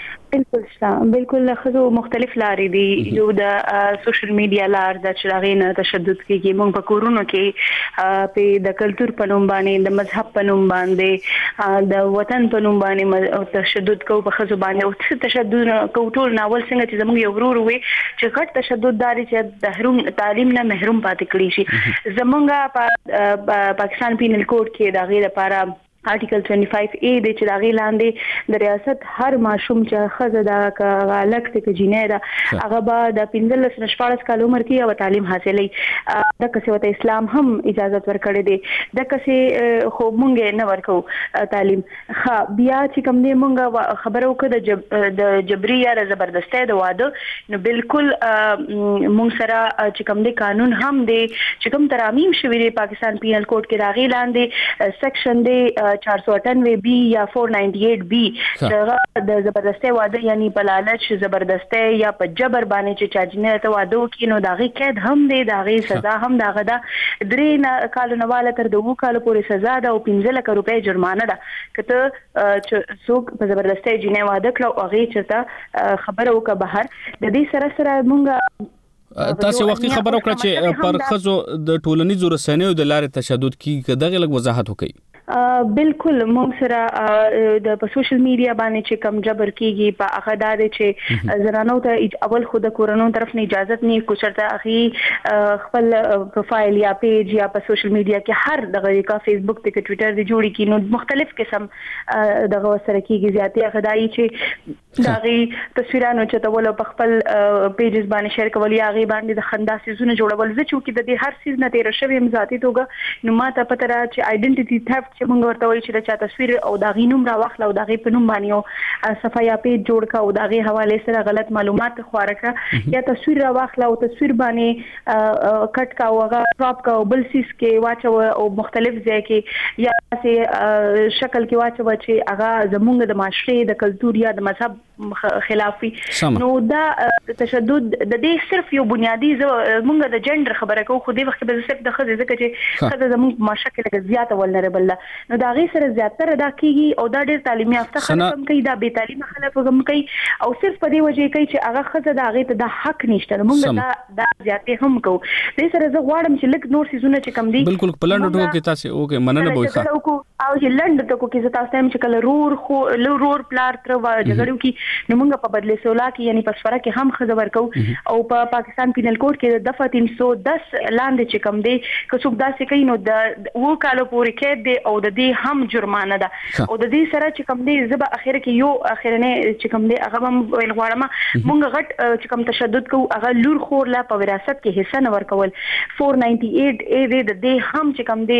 بالکل خزو مختلف لارې دي. یو د سوشل میډیا لار د چراغین تشدد کېږي. موږ په کورونو کې په د کلچر په نوم باندې، د مذهب په نوم باندې، د وطن په نوم باندې تشدد کوو په خزو باندې. او تشدد کوو ټول ناول څنګه چې زموږ یو ورور وي چې غټ تشدد داري چې د تعلیم نه محروم پاتې کړي شي. زموږ په پاکستان پینل کوډ کې د غیر لپاره آرټیکل 25A د چې داغي لاندې د ریاست هر ماشوم چې خزه د غلک ته جنې ده هغه به د 15 کال عمر کې او تعلیم حاصلې. د کسه وته اسلام هم اجازه ورکړي دي. د کسه خو مونږ نه ورکو تعلیم. خا بیا چې کوم دې مونږ خبرو کړه د جبري یا زبردستۍ د واده، نو بالکل مونږ سره چې کوم دې قانون هم دی چې کوم ترامیم شوی دی پاکستان پینل کوډ کې داغي لاندې سیکشن دی 498B یا 498B د زبردستۍ واده یعنی په لالچ زبردستۍ یا په جبر باندې چې چاجنه ته واده وکړي نو داغي قید هم دی، داغي سزا هم داغه ده. 3 کال نواله تر 2 کال پورې سزا ده او 15 لک روپۍ جرمانه ده. کته چې څوک په زبردستۍ جنې واده کړو او هغه چرته خبره وکړه بهر د دې سره سره مونږه تاسو وختي خبر وکړه چې پر خزو د ټولنیزو رسنیو د لارې تشدد کیږي. دغه لږ وضاحت وکړئ. بالکل موږ سره د سوشل میډیا باندې چې کم جبر کیږي په هغه د چې زنانو ته اول خود کورونو طرف نه اجازه نه کوشرته اخی خپل پروفایل یا پیج یا په سوشل میډیا کې هر دغه کا فیسبوک ته ټوئیټر دی جوړی کی نو مختلف قسم دغه سره کیږي زیاتې هغه دای چې دغه تصویرانو چې تول په خپل پیجز باندې شیر کول یا غي باندې د خندا سيزونه جوړول زه چې د دې هر سیز نه تیر شوی مزاتي توګه نو ماته پته را چې آیډنټیټي ثفت چې موږ ورته وایي چې د چا تصویر او داغي نوم را واخله او داغي په نوم باندې او صفحه یا پیج جوړ کا او داغي حواله سره غلط معلومات خواره کا یا تصویر را واخله او تصویر باندې کټ کا او هغه کراپ کا او بل سیس کې واچو او مختلف ځای کې یا سه شکل کې واچو چې هغه زمونږ د معاشري د کلچر یا د مذهب خلافي نو دا تشدد د دې صرف یو بنیادی مونږ د جندر خبره کوو خو دې وخت به صرف د خزه ځکه چې خزه زمونږ معاشره کې زیاته ولنربل نو دا غي سره زیاتره دا کیږي او دا ډېر تعلیمي یافته خلک هم کوي دا به تعلیم خلک هم کوي او صرف په دې وجه کوي چې هغه خزه دا غي ته د حق نشته موږ دا زیاتې هم کوو دې سره زه غواړم چې لک نور سيزونه چې کم دي بالکل پلان ټکو کې تاسو اوکې مننه بوي ښه او چې لند ټکو کې زه تاسو هم چې کله رور پلار تر جګړو کې نو موږ په بدله سولا کې یعنی پسفره کې هم خزه ورکو او په پاکستان پینل کوډ کې د دفعه 310 لاندې چې کم دي که څوک داسې کوي نو د وو کالو پورې کې دي او د دې هم جرمانه ده او د دې سره چې کوم دي زبا اخر کې یو اخرنه چې کوم دي هغه هم ویل غواړم مونږ غټ چې کوم تشدد کو هغه لور خور لا په وراثت کې حصہ نه ورکول 498 اے د دې هم چې کوم دي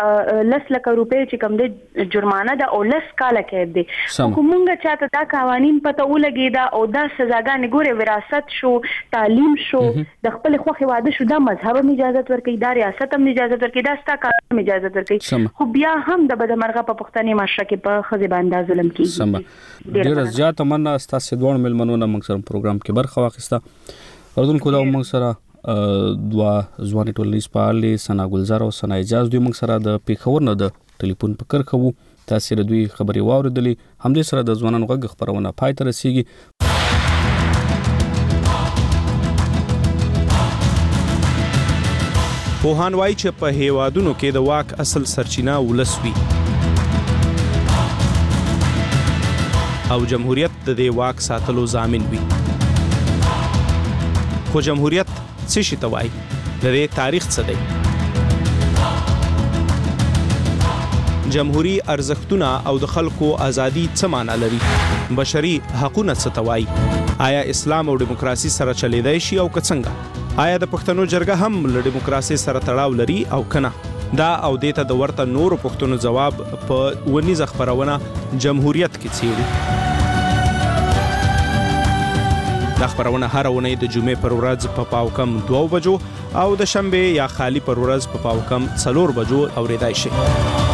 10 لک روپے چې کوم دي جرمانه ده او 10 کال کې دي کومه چاته دا قوانين پته ولګي دا او دا سزاګانې ګوره وراثت شو تعلیم شو د خپل خوخي واده شو دا مذهب هم اجازه ورکړي دا ریاست هم اجازه ورکړي دا ستا قانون اجازه ورکړي خو بیا هم د بدمرغه په پښتني معاشره کې په خزي باندې ظلم کیږي ډیر زیات مننه تاسو دوه ملمنونه موږ سره پروګرام کې برخه واخیسته اردن کو دا موږ سره دوا ځواني ټولنیز فعال ثنا ګلزار او ثنا اجازه دوی موږ سره د پیښور نه د ټلیفون په کر خو تاسو د دوی خبري واوریدلې هم دې سره د ځوانانو غږ خبرونه پای ته رسیږي پوهان وایي چې په هیوادونو کې د واک اصل سرچینه ولس وي او جمهوریت د دې واک ساتلو ضامن وي خو جمهوریت څه شي ته وایي د دې تاریخ څه دی جمهوری ارزښتونه او د خلکو ازادي څه معنی لري بشري حقوقونه څه ته وایي آیا اسلام او دیموکراسي سره چلیدای شي او که څنګه آیا د پښتنو جرګه هم له دیموکراسي سره تړاو لري او کنه دا او دیته د ورته نورو پښتنو جواب په ونیزه خبرونه جمهوریت کې څیړي دا خبرونه هر ونې د جمعې پر ورځ په پاوکم 2 بجو او د شنبه یا خالی پر ورځ په پاوکم 4 بجو اوریدای شي